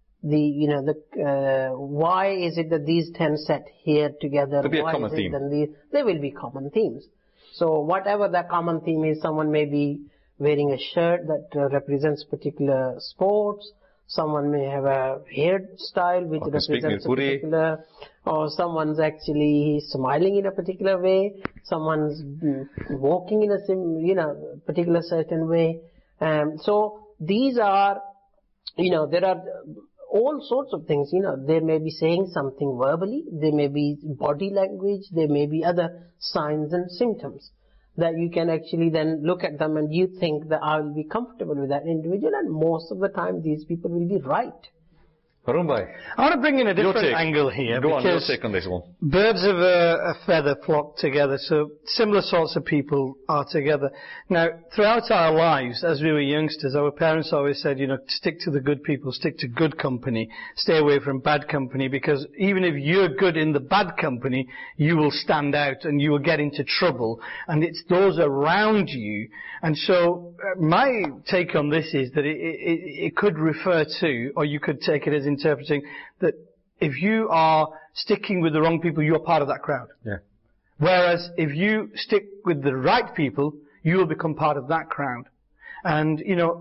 S4: why is it that these 10 sat here together?
S2: There'll be a common theme.
S4: There will be common themes. So whatever the common theme is, someone may be wearing a shirt that represents particular sports. Someone may have a hairstyle which represents a particular, or someone's actually smiling in a particular way. Someone's walking in a particular certain way. So these are, there are all sorts of things. They may be saying something verbally. There may be body language. There may be other signs and symptoms that you can actually then look at them and you think that I will be comfortable with that individual, and most of the time these people will be right.
S2: Harun bhai,
S3: I want to bring in a different angle here.
S2: Go on, your take on this one.
S3: Birds of a feather flock together, so similar sorts of people are together. Now, throughout our lives, as we were youngsters, our parents always said, stick to the good people, stick to good company, stay away from bad company, because even if you're good in the bad company, you will stand out and you will get into trouble, and it's those around you. And so, my take on this is that it could refer to, or you could take it as interpreting, that if you are sticking with the wrong people, you are part of that crowd.
S2: Yeah.
S3: Whereas if you stick with the right people, you will become part of that crowd. And,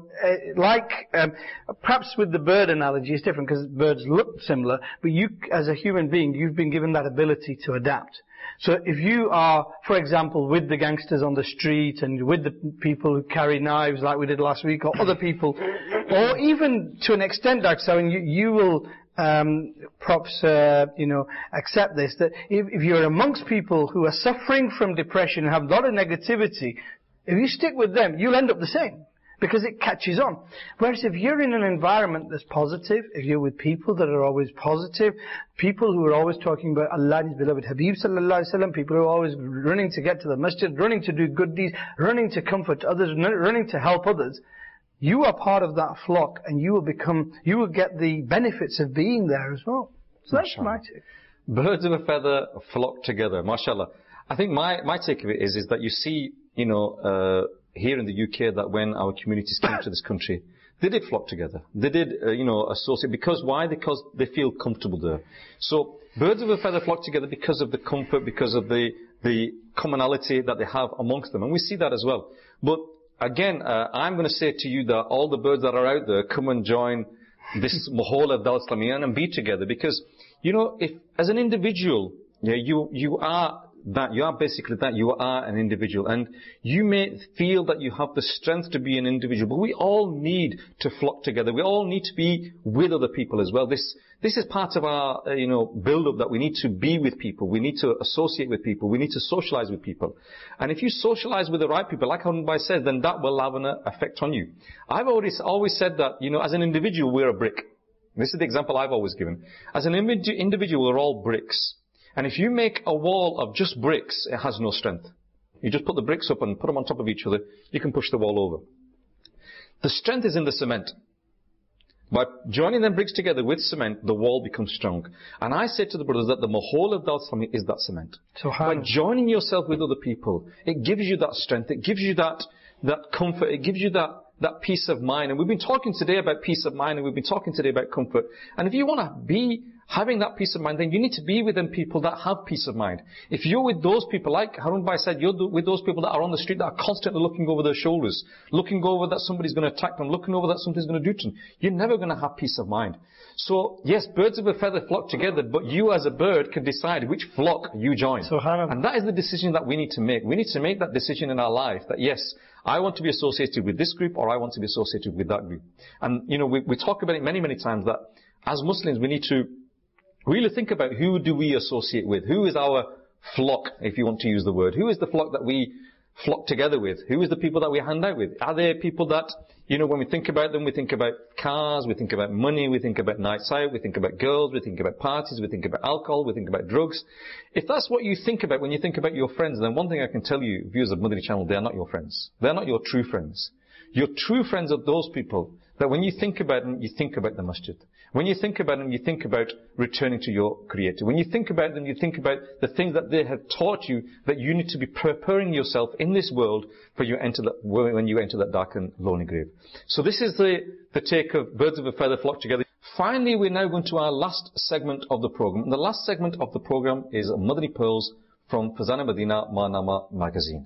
S3: perhaps with the bird analogy, it's different because birds look similar, but you, as a human being, you've been given that ability to adapt. So if you are, for example, with the gangsters on the street and with the people who carry knives like we did last week, or other people, or even to an extent, Dr. Saab, you will props, accept this, that if you're amongst people who are suffering from depression and have a lot of negativity, if you stick with them, you'll end up the same. Because it catches on. Whereas if you're in an environment that's positive, if you're with people that are always positive, people who are always talking about Allah and His beloved Habib sallallahu alaihi wasallam, people who are always running to get to the masjid, running to do good deeds, running to comfort others, running to help others, you are part of that flock, and you will get the benefits of being there as well. So that's my take.
S2: Birds of a feather flock together, mashallah. I think my take of it is that you see, here in the UK, that when our communities came to this country, they did flock together. They did, associate. Because why? Because they feel comfortable there. So birds of a feather flock together because of the comfort, because of the commonality that they have amongst them. And we see that as well. But again, I'm going to say to you that all the birds that are out there, come and join this Mahola Dawat Islamiyya and be together. Because, if as an individual, you are that, you are basically that, you are an individual, and you may feel that you have the strength to be an individual, but we all need to flock together. We all need to be with other people as well. This is part of our, build-up, that we need to be with people, we need to associate with people, we need to socialize with people. And if you socialize with the right people, like Harun Bhai said, then that will have an effect on you. I've always said that, as an individual, we're a brick. This is the example I've always given. As an individual, we're all bricks. And if you make a wall of just bricks, it has no strength. You just put the bricks up and put them on top of each other, you can push the wall over. The strength is in the cement. By joining them bricks together with cement, the wall becomes strong. And I say to the brothers that the Mahol of Dawat Islamiyya is that cement. By joining yourself with other people, it gives you that strength, it gives you that comfort, it gives you that peace of mind. And we've been talking today about peace of mind, and we've been talking today about comfort. And if you want to be having that peace of mind, then you need to be with them people that have peace of mind. If you're with those people, like Harun Bhai said, you're with those people that are on the street that are constantly looking over their shoulders, looking over that somebody's going to attack them, looking over that something's going to do to them, you're never going to have peace of mind. So, yes, birds of a feather flock together, but you as a bird can decide which flock you join. And that is the decision that we need to make. We need to make that decision in our life that, yes, I want to be associated with this group, or I want to be associated with that group. And, we talk about it many, many times, that as Muslims we need to really think about who do we associate with? Who is our flock, if you want to use the word? Who is the flock that we flock together with? Who is the people that we hang out with? Are there people that, when we think about them, we think about cars, we think about money, we think about nights out, we think about girls, we think about parties, we think about alcohol, we think about drugs. If that's what you think about when you think about your friends, then one thing I can tell you, viewers of Madani Channel, they are not your friends. They are not your true friends. Your true friends are those people that when you think about them, you think about the masjid. When you think about them, you think about returning to your Creator. When you think about them, you think about the things that they have taught you, that you need to be preparing yourself in this world for when you enter that dark and lonely grave. So this is the take of birds of a feather flock together. Finally, we're now going to our last segment of the program. And the last segment of the program is Madani Pearls from Fazana Madina Manama magazine.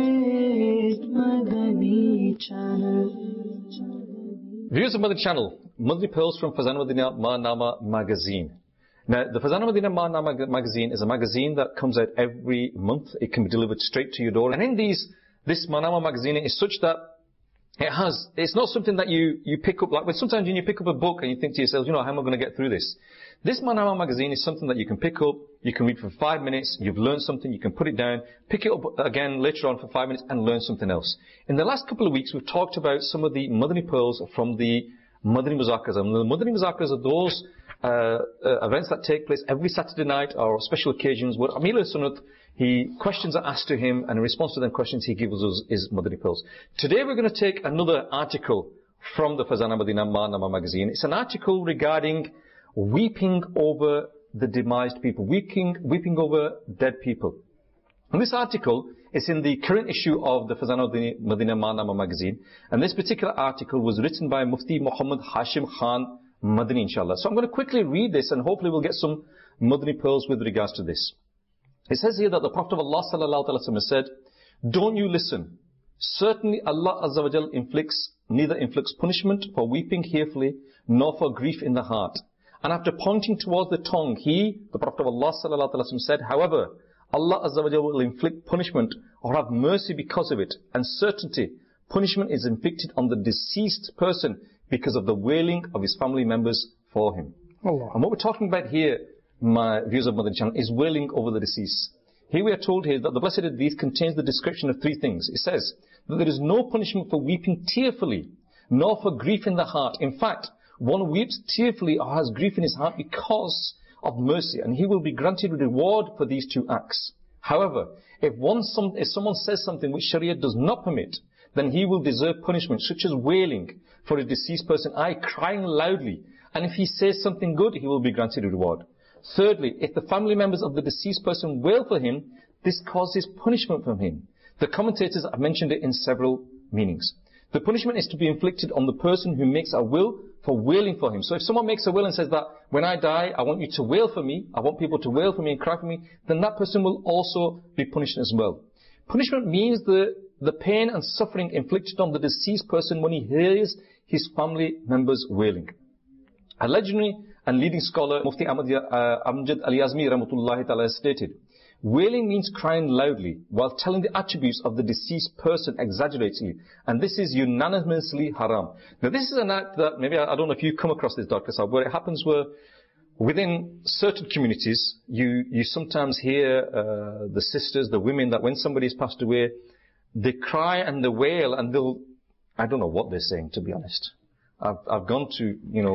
S1: Madani Channel.
S2: Viewers of Madani Channel, Madani Pearls from Fazana Madina Manama magazine. Now, the Fazana Madina Manama magazine is a magazine that comes out every month. It can be delivered straight to your door. And in this Manama magazine is such that it's not something that you pick up, like sometimes when you pick up a book and you think to yourself, how am I going to get through this? This Manama magazine is something that you can pick up, you can read for 5 minutes, you've learned something, you can put it down, pick it up again later on for 5 minutes and learn something else. In the last couple of weeks, we've talked about some of the Madani Pearls from the Madani Muzakaras. And the Madani Muzakaras are those events that take place every Saturday night or special occasions where Amir al-Sunnat, questions are asked to him, and in response to them questions he gives us his Madani Pearls. Today we're going to take another article from the Fazana Madina Manama magazine. It's an article regarding weeping over the demised people, weeping over dead people. And this article is in the current issue of the Fazana Madina Manama magazine, and this particular article was written by Mufti Muhammad Hashim Khan Madani, inshallah. So I'm going to quickly read this, and hopefully we'll get some Madani Pearls with regards to this. It says here that the Prophet of Allah sallallahu alaihi wasallam said, "Don't you listen? Certainly Allah Azza wa Jal neither inflicts punishment for weeping tearfully, nor for grief in the heart." And after pointing towards the tongue, the Prophet of Allah sallallahu alaihi wasallam said, "However, Allah Azza wa Jal will inflict punishment or have mercy because of it, and certainty, punishment is inflicted on the deceased person because of the wailing of his family members for him."
S3: Allah.
S2: And what we're talking about here, my viewers of Madani Channel, is wailing over the deceased. Here we are told here that the Blessed Hadith contains the description of three things. It says that there is no punishment for weeping tearfully, nor for grief in the heart. In fact, one weeps tearfully or has grief in his heart because of mercy, and he will be granted reward for these two acts. However, if someone says something which Sharia does not permit, then he will deserve punishment, such as wailing for a deceased person, i.e. crying loudly. And if he says something good, he will be granted a reward. Thirdly, if the family members of the deceased person wail for him, this causes punishment from him. The commentators have mentioned it in several meanings. The punishment is to be inflicted on the person who makes a will for wailing for him. So if someone makes a will and says that, when I die, I want you to wail for me, I want people to wail for me and cry for me, then that person will also be punished as well. Punishment means the pain and suffering inflicted on the deceased person when he hears his family members wailing. A legendary and leading scholar, Mufti Amjad Al-Yazmi Rahmatullahi Ta'ala stated, wailing means crying loudly while telling the attributes of the deceased person exaggeratedly, and this is unanimously haram. Now this is an act that, maybe I don't know if you come across this, Dr. Saab, where it happens where within certain communities, you sometimes hear the sisters, the women, that when somebody's passed away, they cry and they wail and I don't know what they're saying, to be honest. I've gone to, you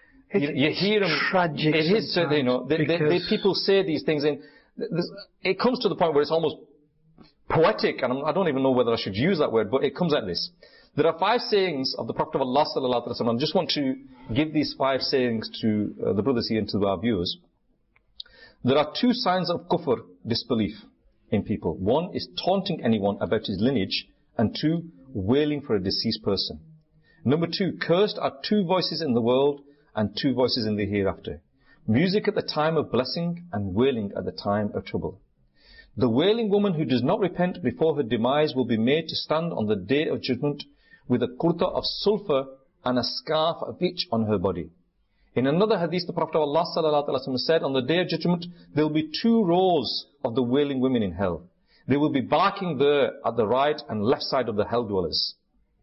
S2: hear them.
S3: Tragic.
S2: It is, people say these things, and it comes to the point where it's almost poetic, and I don't even know whether I should use that word, but it comes like this. There are 5 sayings of the Prophet of Allah sallallahu alaihi wasallam. I just want to give these 5 sayings to the brothers here and to our viewers. There are 2 signs of kufr, disbelief, in people. 1 is taunting anyone about his lineage, and 2, wailing for a deceased person. Number 2, cursed are 2 voices in the world and 2 voices in the hereafter. Music at the time of blessing and wailing at the time of trouble. The wailing woman who does not repent before her demise will be made to stand on the day of judgment with a kurta of sulfur and a scarf of each on her body. In another hadith, the Prophet of Allah sallallahu alaihi wasallam said, on the day of judgment, there will be 2 rows of the wailing women in hell. They will be barking there at the right and left side of the hell dwellers,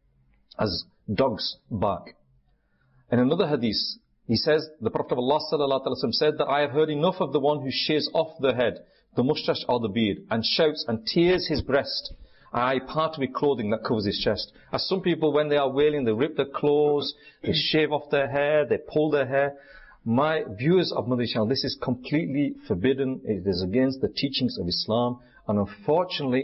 S2: as dogs bark. In another hadith, he says, the Prophet of Allah sallallahu alaihi wasallam said that I have heard enough of the one who shaves off the head, the moustache or the beard, and shouts and tears his breast, I part with clothing that covers his chest. As some people, when they are wailing, they rip their clothes, they shave off their hair, they pull their hair. My viewers of Madani Channel, this is completely forbidden. It is against the teachings of Islam, and unfortunately,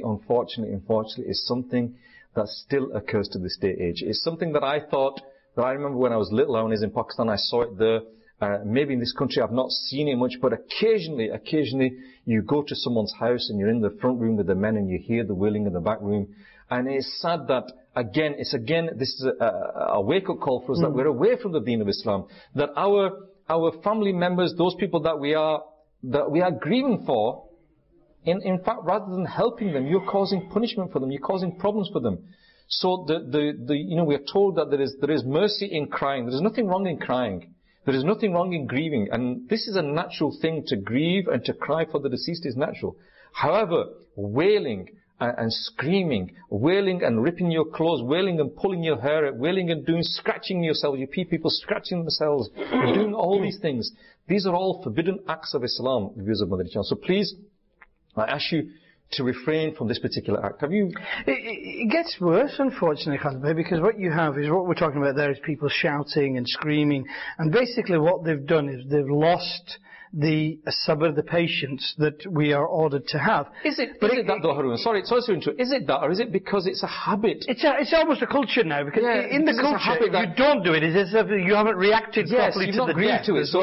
S2: is something that still occurs to this day age. It's something that I remember when I was little, I was in Pakistan, I saw it there. Maybe in this country I've not seen it much, but occasionally you go to someone's house and you're in the front room with the men and you hear the wailing in the back room. And it's sad that, this is a wake-up call for us that we're away from the deen of Islam. That our family members, those people that we are grieving for, in fact, rather than helping them, you're causing punishment for them, you're causing problems for them. So we are told that there is mercy in crying. There is nothing wrong in crying. There is nothing wrong in grieving, and this is a natural thing. To grieve and to cry for the deceased is natural. However, wailing and screaming, wailing and ripping your clothes, wailing and pulling your hair out, wailing and scratching yourself, you people scratching themselves, doing all these things, these are all forbidden acts of Islam, the viewers of Madani Channel. So please, I ask you to refrain from this particular act.
S3: It gets worse, unfortunately, Khalid, because what you have is, what we're talking about there is people shouting and screaming, and basically what they've done is they've lost the sabr, the patience that we are ordered to have.
S2: Is it that though, Haroon? Sorry to interrupt. Is it that, or is it because it's a habit?
S3: It's almost a culture now, because in the culture, if you don't do it, it's as if you haven't reacted properly to the death.
S2: To it. So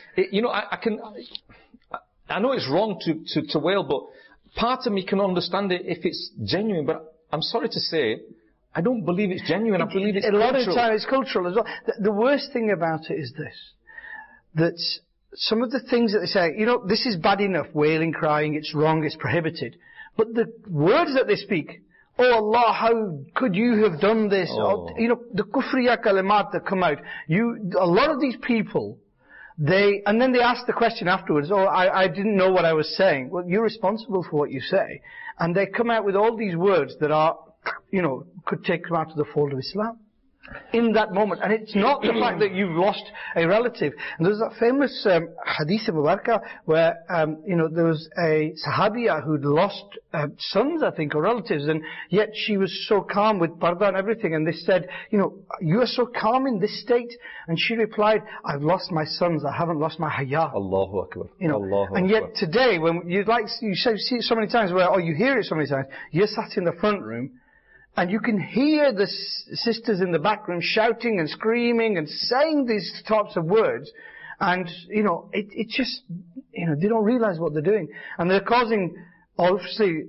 S2: I know it's wrong to wail, but part of me can understand it if it's genuine, but I'm sorry to say, I don't believe it's genuine. I believe it's cultural. A lot of times it's cultural as well.
S3: The worst thing about it is this, that some of the things that they say, this is bad enough, wailing, crying, it's wrong, it's prohibited. But the words that they speak, oh Allah, how could you have done this?
S2: Oh.
S3: The kufriya kalimat that come out. A lot of these people, and then they ask the question afterwards, I didn't know what I was saying. Well, you're responsible for what you say. And they come out with all these words that are, could take them out of the fold of Islam. in that moment. And it's not the fact that you've lost a relative. And there's that famous hadith of Mubarakah where, there was a Sahabiya who'd lost sons, I think, or relatives, and yet she was so calm with parda and everything. And they said, you are so calm in this state. And she replied, I've lost my sons, I haven't lost my haya.
S2: Allahu Akbar. Allahu
S3: and
S2: Akbar.
S3: yet today, when you see it so many times or you hear it so many times, you're sat in the front room, and you can hear the sisters in the back room shouting and screaming and saying these types of words. And, it just, they don't realize what they're doing. And they're causing, obviously,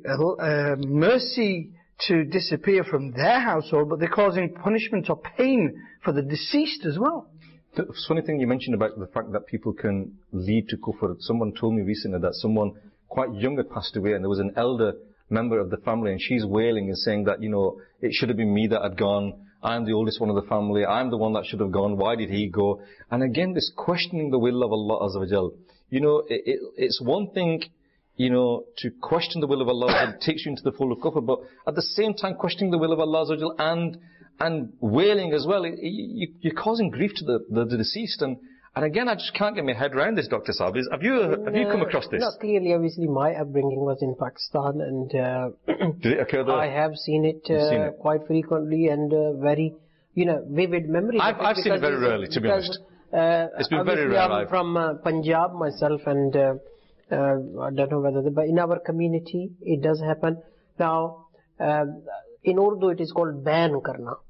S3: mercy to disappear from their household, but they're causing punishment or pain for the deceased as well.
S2: The funny thing you mentioned about the fact that people can lead to kufr. Someone told me recently that someone quite young had passed away, and there was an elder member of the family, and she's wailing and saying that, it should have been me that had gone. I'm the oldest one of the family. I'm the one that should have gone. Why did he go? And again, this questioning the will of Allah Azza wa Jal. It's one thing, to question the will of Allah that takes you into the fold of kufr, but at the same time questioning the will of Allah Azza wa Jal and wailing as well, you're causing grief to the deceased. And again, I just can't get my head around this, Dr. Saab. Have you come across this?
S4: No, clearly, obviously, my upbringing was in Pakistan, and
S2: did it occur there?
S4: I have seen it quite frequently, and very, vivid memories.
S2: I've seen it very rarely, to be honest. It's been very rare.
S4: I'm from Punjab myself, and I don't know whether, but in our community, it does happen. Now, in Urdu, it is called ban karna.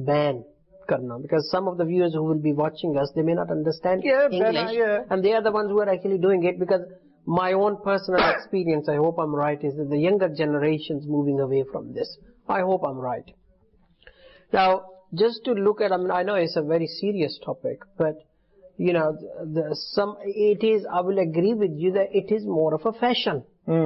S4: Because some of the viewers who will be watching us, they may not understand English, and they are the ones who are actually doing it, because my own personal experience, I hope I'm right, is that the younger generation's moving away from this. I hope I'm right. Now, just to look at, I know it's a very serious topic, but, I will agree with you that it is more of a fashion.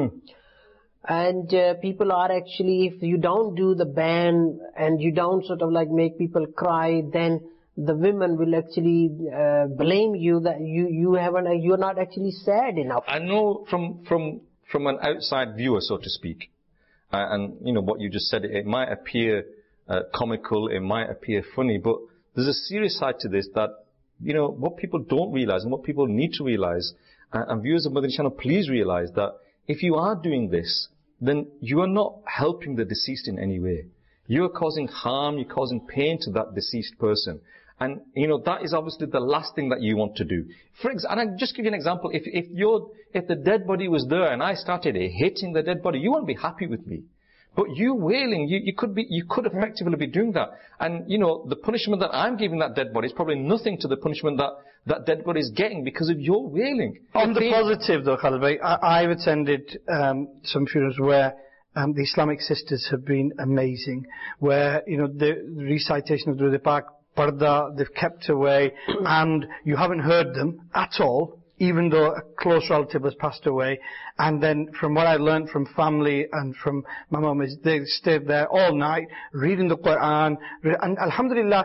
S4: And people are actually, if you don't do the ban and you don't sort of make people cry, then the women will actually blame you that you're not actually sad enough.
S2: I know from an outside viewer, so to speak, and what you just said, it might appear comical, it might appear funny, but there's a serious side to this that what people don't realize and what people need to realize, and viewers of Madani Channel, please realize that if you are doing this, then you are not helping the deceased in any way. You are causing harm, you're causing pain to that deceased person. And, that is obviously the last thing that you want to do. And I'll just give you an example. If the dead body was there and I started hitting the dead body, you won't be happy with me. But you wailing, you could effectively be doing that. And, the punishment that I'm giving that dead body is probably nothing to the punishment that dead body is getting because of your wailing.
S3: On the positive though, Khalid Bhai, I've attended some funerals where the Islamic sisters have been amazing, where, the recitation of Durud Pak, Parda, they've kept away, and you haven't heard them at all, even though a close relative has passed away. And then from what I learned from family and from my mum is they stayed there all night reading the Quran. And Alhamdulillah,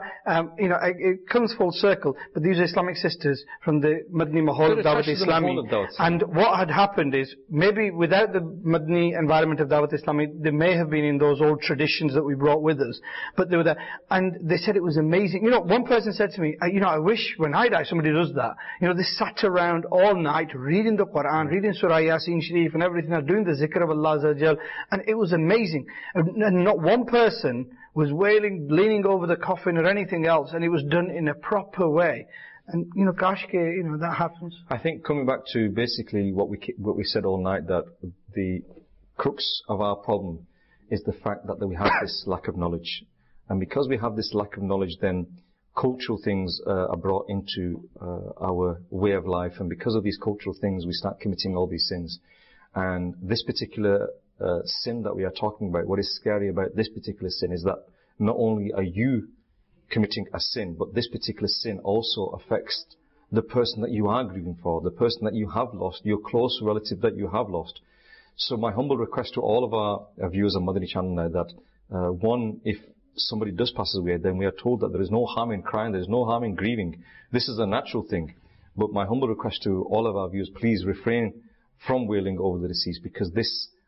S3: it comes full circle. But these are Islamic sisters from the Madni Mahal of Dawat Islami. And what had happened is, maybe without the Madni environment of Dawat Islami, they may have been in those old traditions that we brought with us. But they were there. And they said it was amazing. One person said to me, I wish when I die somebody does that. They sat around all night reading the Quran, reading Surah Yasin Sharif and everything, doing the zikr of Allah Azza wa Jal, and it was amazing. And not one person was wailing, leaning over the coffin or anything else, and it was done in a proper way. And kashke, that happens.
S2: I think coming back to basically what we said all night, that the crux of our problem is the fact that we have this lack of knowledge. And because we have this lack of knowledge, then cultural things are brought into our way of life, and because of these cultural things we start committing all these sins. And this particular sin that we are talking about, what is scary about this particular sin is that not only are you committing a sin, but this particular sin also affects the person that you are grieving for, the person that you have lost, your close relative that you have lost. So my humble request to all of our viewers on Madani Channel now that one, if somebody does pass away, then we are told that there is no harm in crying, there is no harm in grieving. This is a natural thing. But my humble request to all of our viewers, please refrain from wailing over the deceased, because this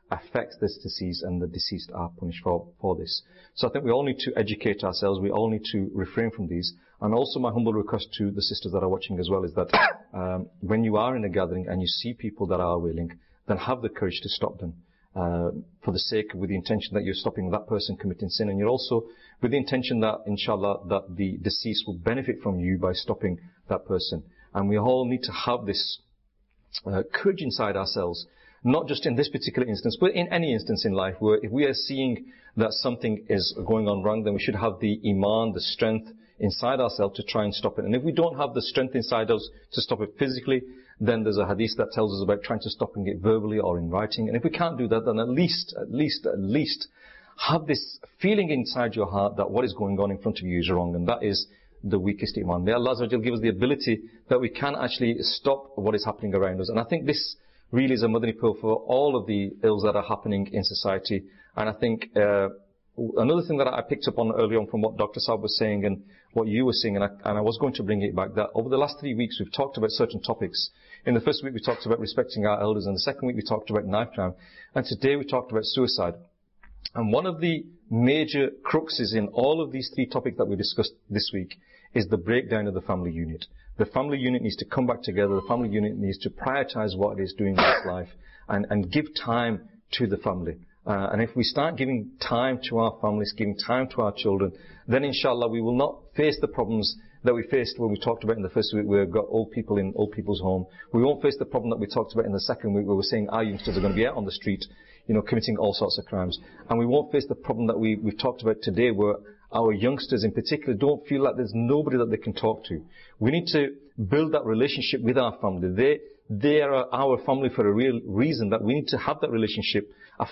S2: affects this disease, and the deceased are punished for this. So I think we all need to educate ourselves, we all need to refrain from these. And also my humble request to the sisters that are watching as well is that when you are in a gathering and you see people that are wailing, then have the courage to stop them. For the sake, with the intention that you're stopping that person committing sin, and you're also with the intention that, inshallah, that the deceased will benefit from you by stopping that person. And we all need to have this courage inside ourselves, not just in this particular instance, but in any instance in life where if we are seeing that something is going on wrong, then we should have the iman, the strength inside ourselves to try and stop it. And if we don't have the strength inside us to stop it physically, then there's a hadith that tells us about trying to stop it verbally or in writing. And if we can't do that, then at least have this feeling inside your heart that what is going on in front of you is wrong, and that is the weakest iman. May Allah Azza wa Jal give us the ability that we can actually stop what is happening around us. And I think this really is a Madani pearl for all of the ills that are happening in society. And I think another thing that I picked up on earlier on from what Dr. Saab was saying and what you were saying, and I was going to bring it back, that over the last 3 weeks we've talked about certain topics. In the first week we talked about respecting our elders, and the second week we talked about knife crime, and today we talked about suicide. And one of the major cruxes in all of these 3 topics that we discussed this week is the breakdown of the family unit. The family unit needs to come back together. The family unit needs to prioritize what it is doing in its life and give time to the family. And if we start giving time to our families, giving time to our children, then inshallah we will not face the problems that we faced when we talked about in the first week where we've got old people in old people's home. We won't face the problem that we talked about in the second week where we're saying our youngsters are going to be out on the street, committing all sorts of crimes. And we won't face the problem that we've talked about today where our youngsters in particular don't feel like there's nobody that they can talk to. We need to build that relationship with our family. They are our family for a real reason, that we need to have that relationship. The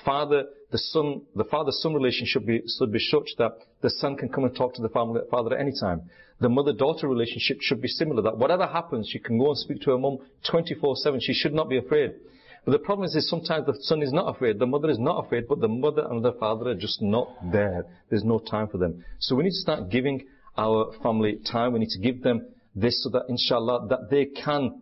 S2: father-son relationship should be such that the son can come and talk to the father at any time. The mother-daughter relationship should be similar, that whatever happens, she can go and speak to her mum 24/7. She should not be afraid. But the problem is sometimes the son is not afraid, the mother is not afraid, but the mother and the father are just not there. There's no time for them. So we need to start giving our family time. We need to give them this so that, inshallah, that they can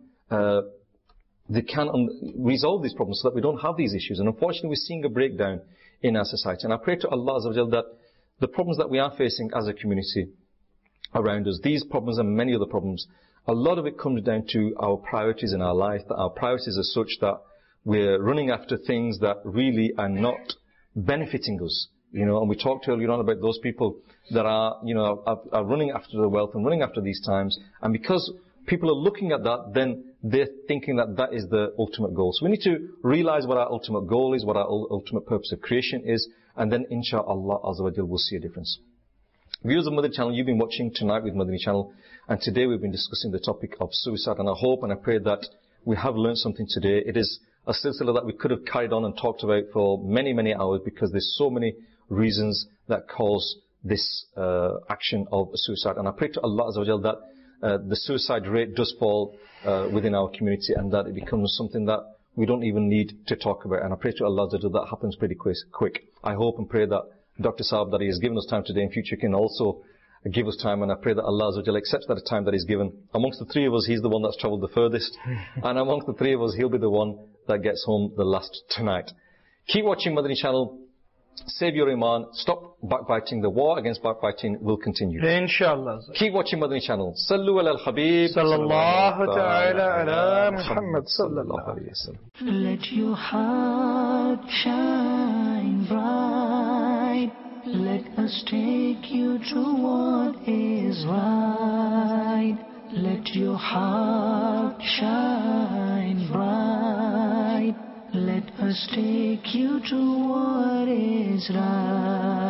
S2: resolve these problems so that we don't have these issues. And unfortunately, we're seeing a breakdown in our society. And I pray to Allah Azza wa Jal that the problems that we are facing as a community around us, these problems and many other problems, a lot of it comes down to our priorities in our life, that our priorities are such that we're running after things that really are not benefiting us. And we talked earlier on about those people that are running after the wealth and running after these times. And because people are looking at that, then they're thinking that that is the ultimate goal. So we need to realize what our ultimate goal is, what our ultimate purpose of creation is, and then inshallah Azza wa Jal will see a difference. Viewers of Madani Channel, you've been watching Tonight with Madani Channel, and today we've been discussing the topic of suicide, and I hope and I pray that we have learned something today. It is a silsila that we could have carried on and talked about for many, many hours, because there's so many reasons that cause this action of suicide. And I pray to Allah Azza wa Jal that the suicide rate does fall within our community, and that it becomes something that we don't even need to talk about. And I pray to Allah Azza wa Jal that happens pretty quick. I hope and pray that Dr. Saab, that he has given us time today, in future can also give us time, and I pray that Allah Azza wa Jal accepts that time that he's given. Amongst the 3 of us, he's the one that's travelled the furthest, and amongst the 3 of us, he'll be the one that gets home the last tonight. Keep watching Madani Channel. Save your iman. Stop backbiting. The war against backbiting will continue.
S3: Inshallah.
S2: Keep watching Madani Channel. Sallu ala al-Habib.
S3: Sallallahu ta'ala ala Muhammad sallallahu alayhi wa sallam.
S1: Let your heart shine bright. Let us take you to what is right. Let your heart shine bright. Let us take you to what is right.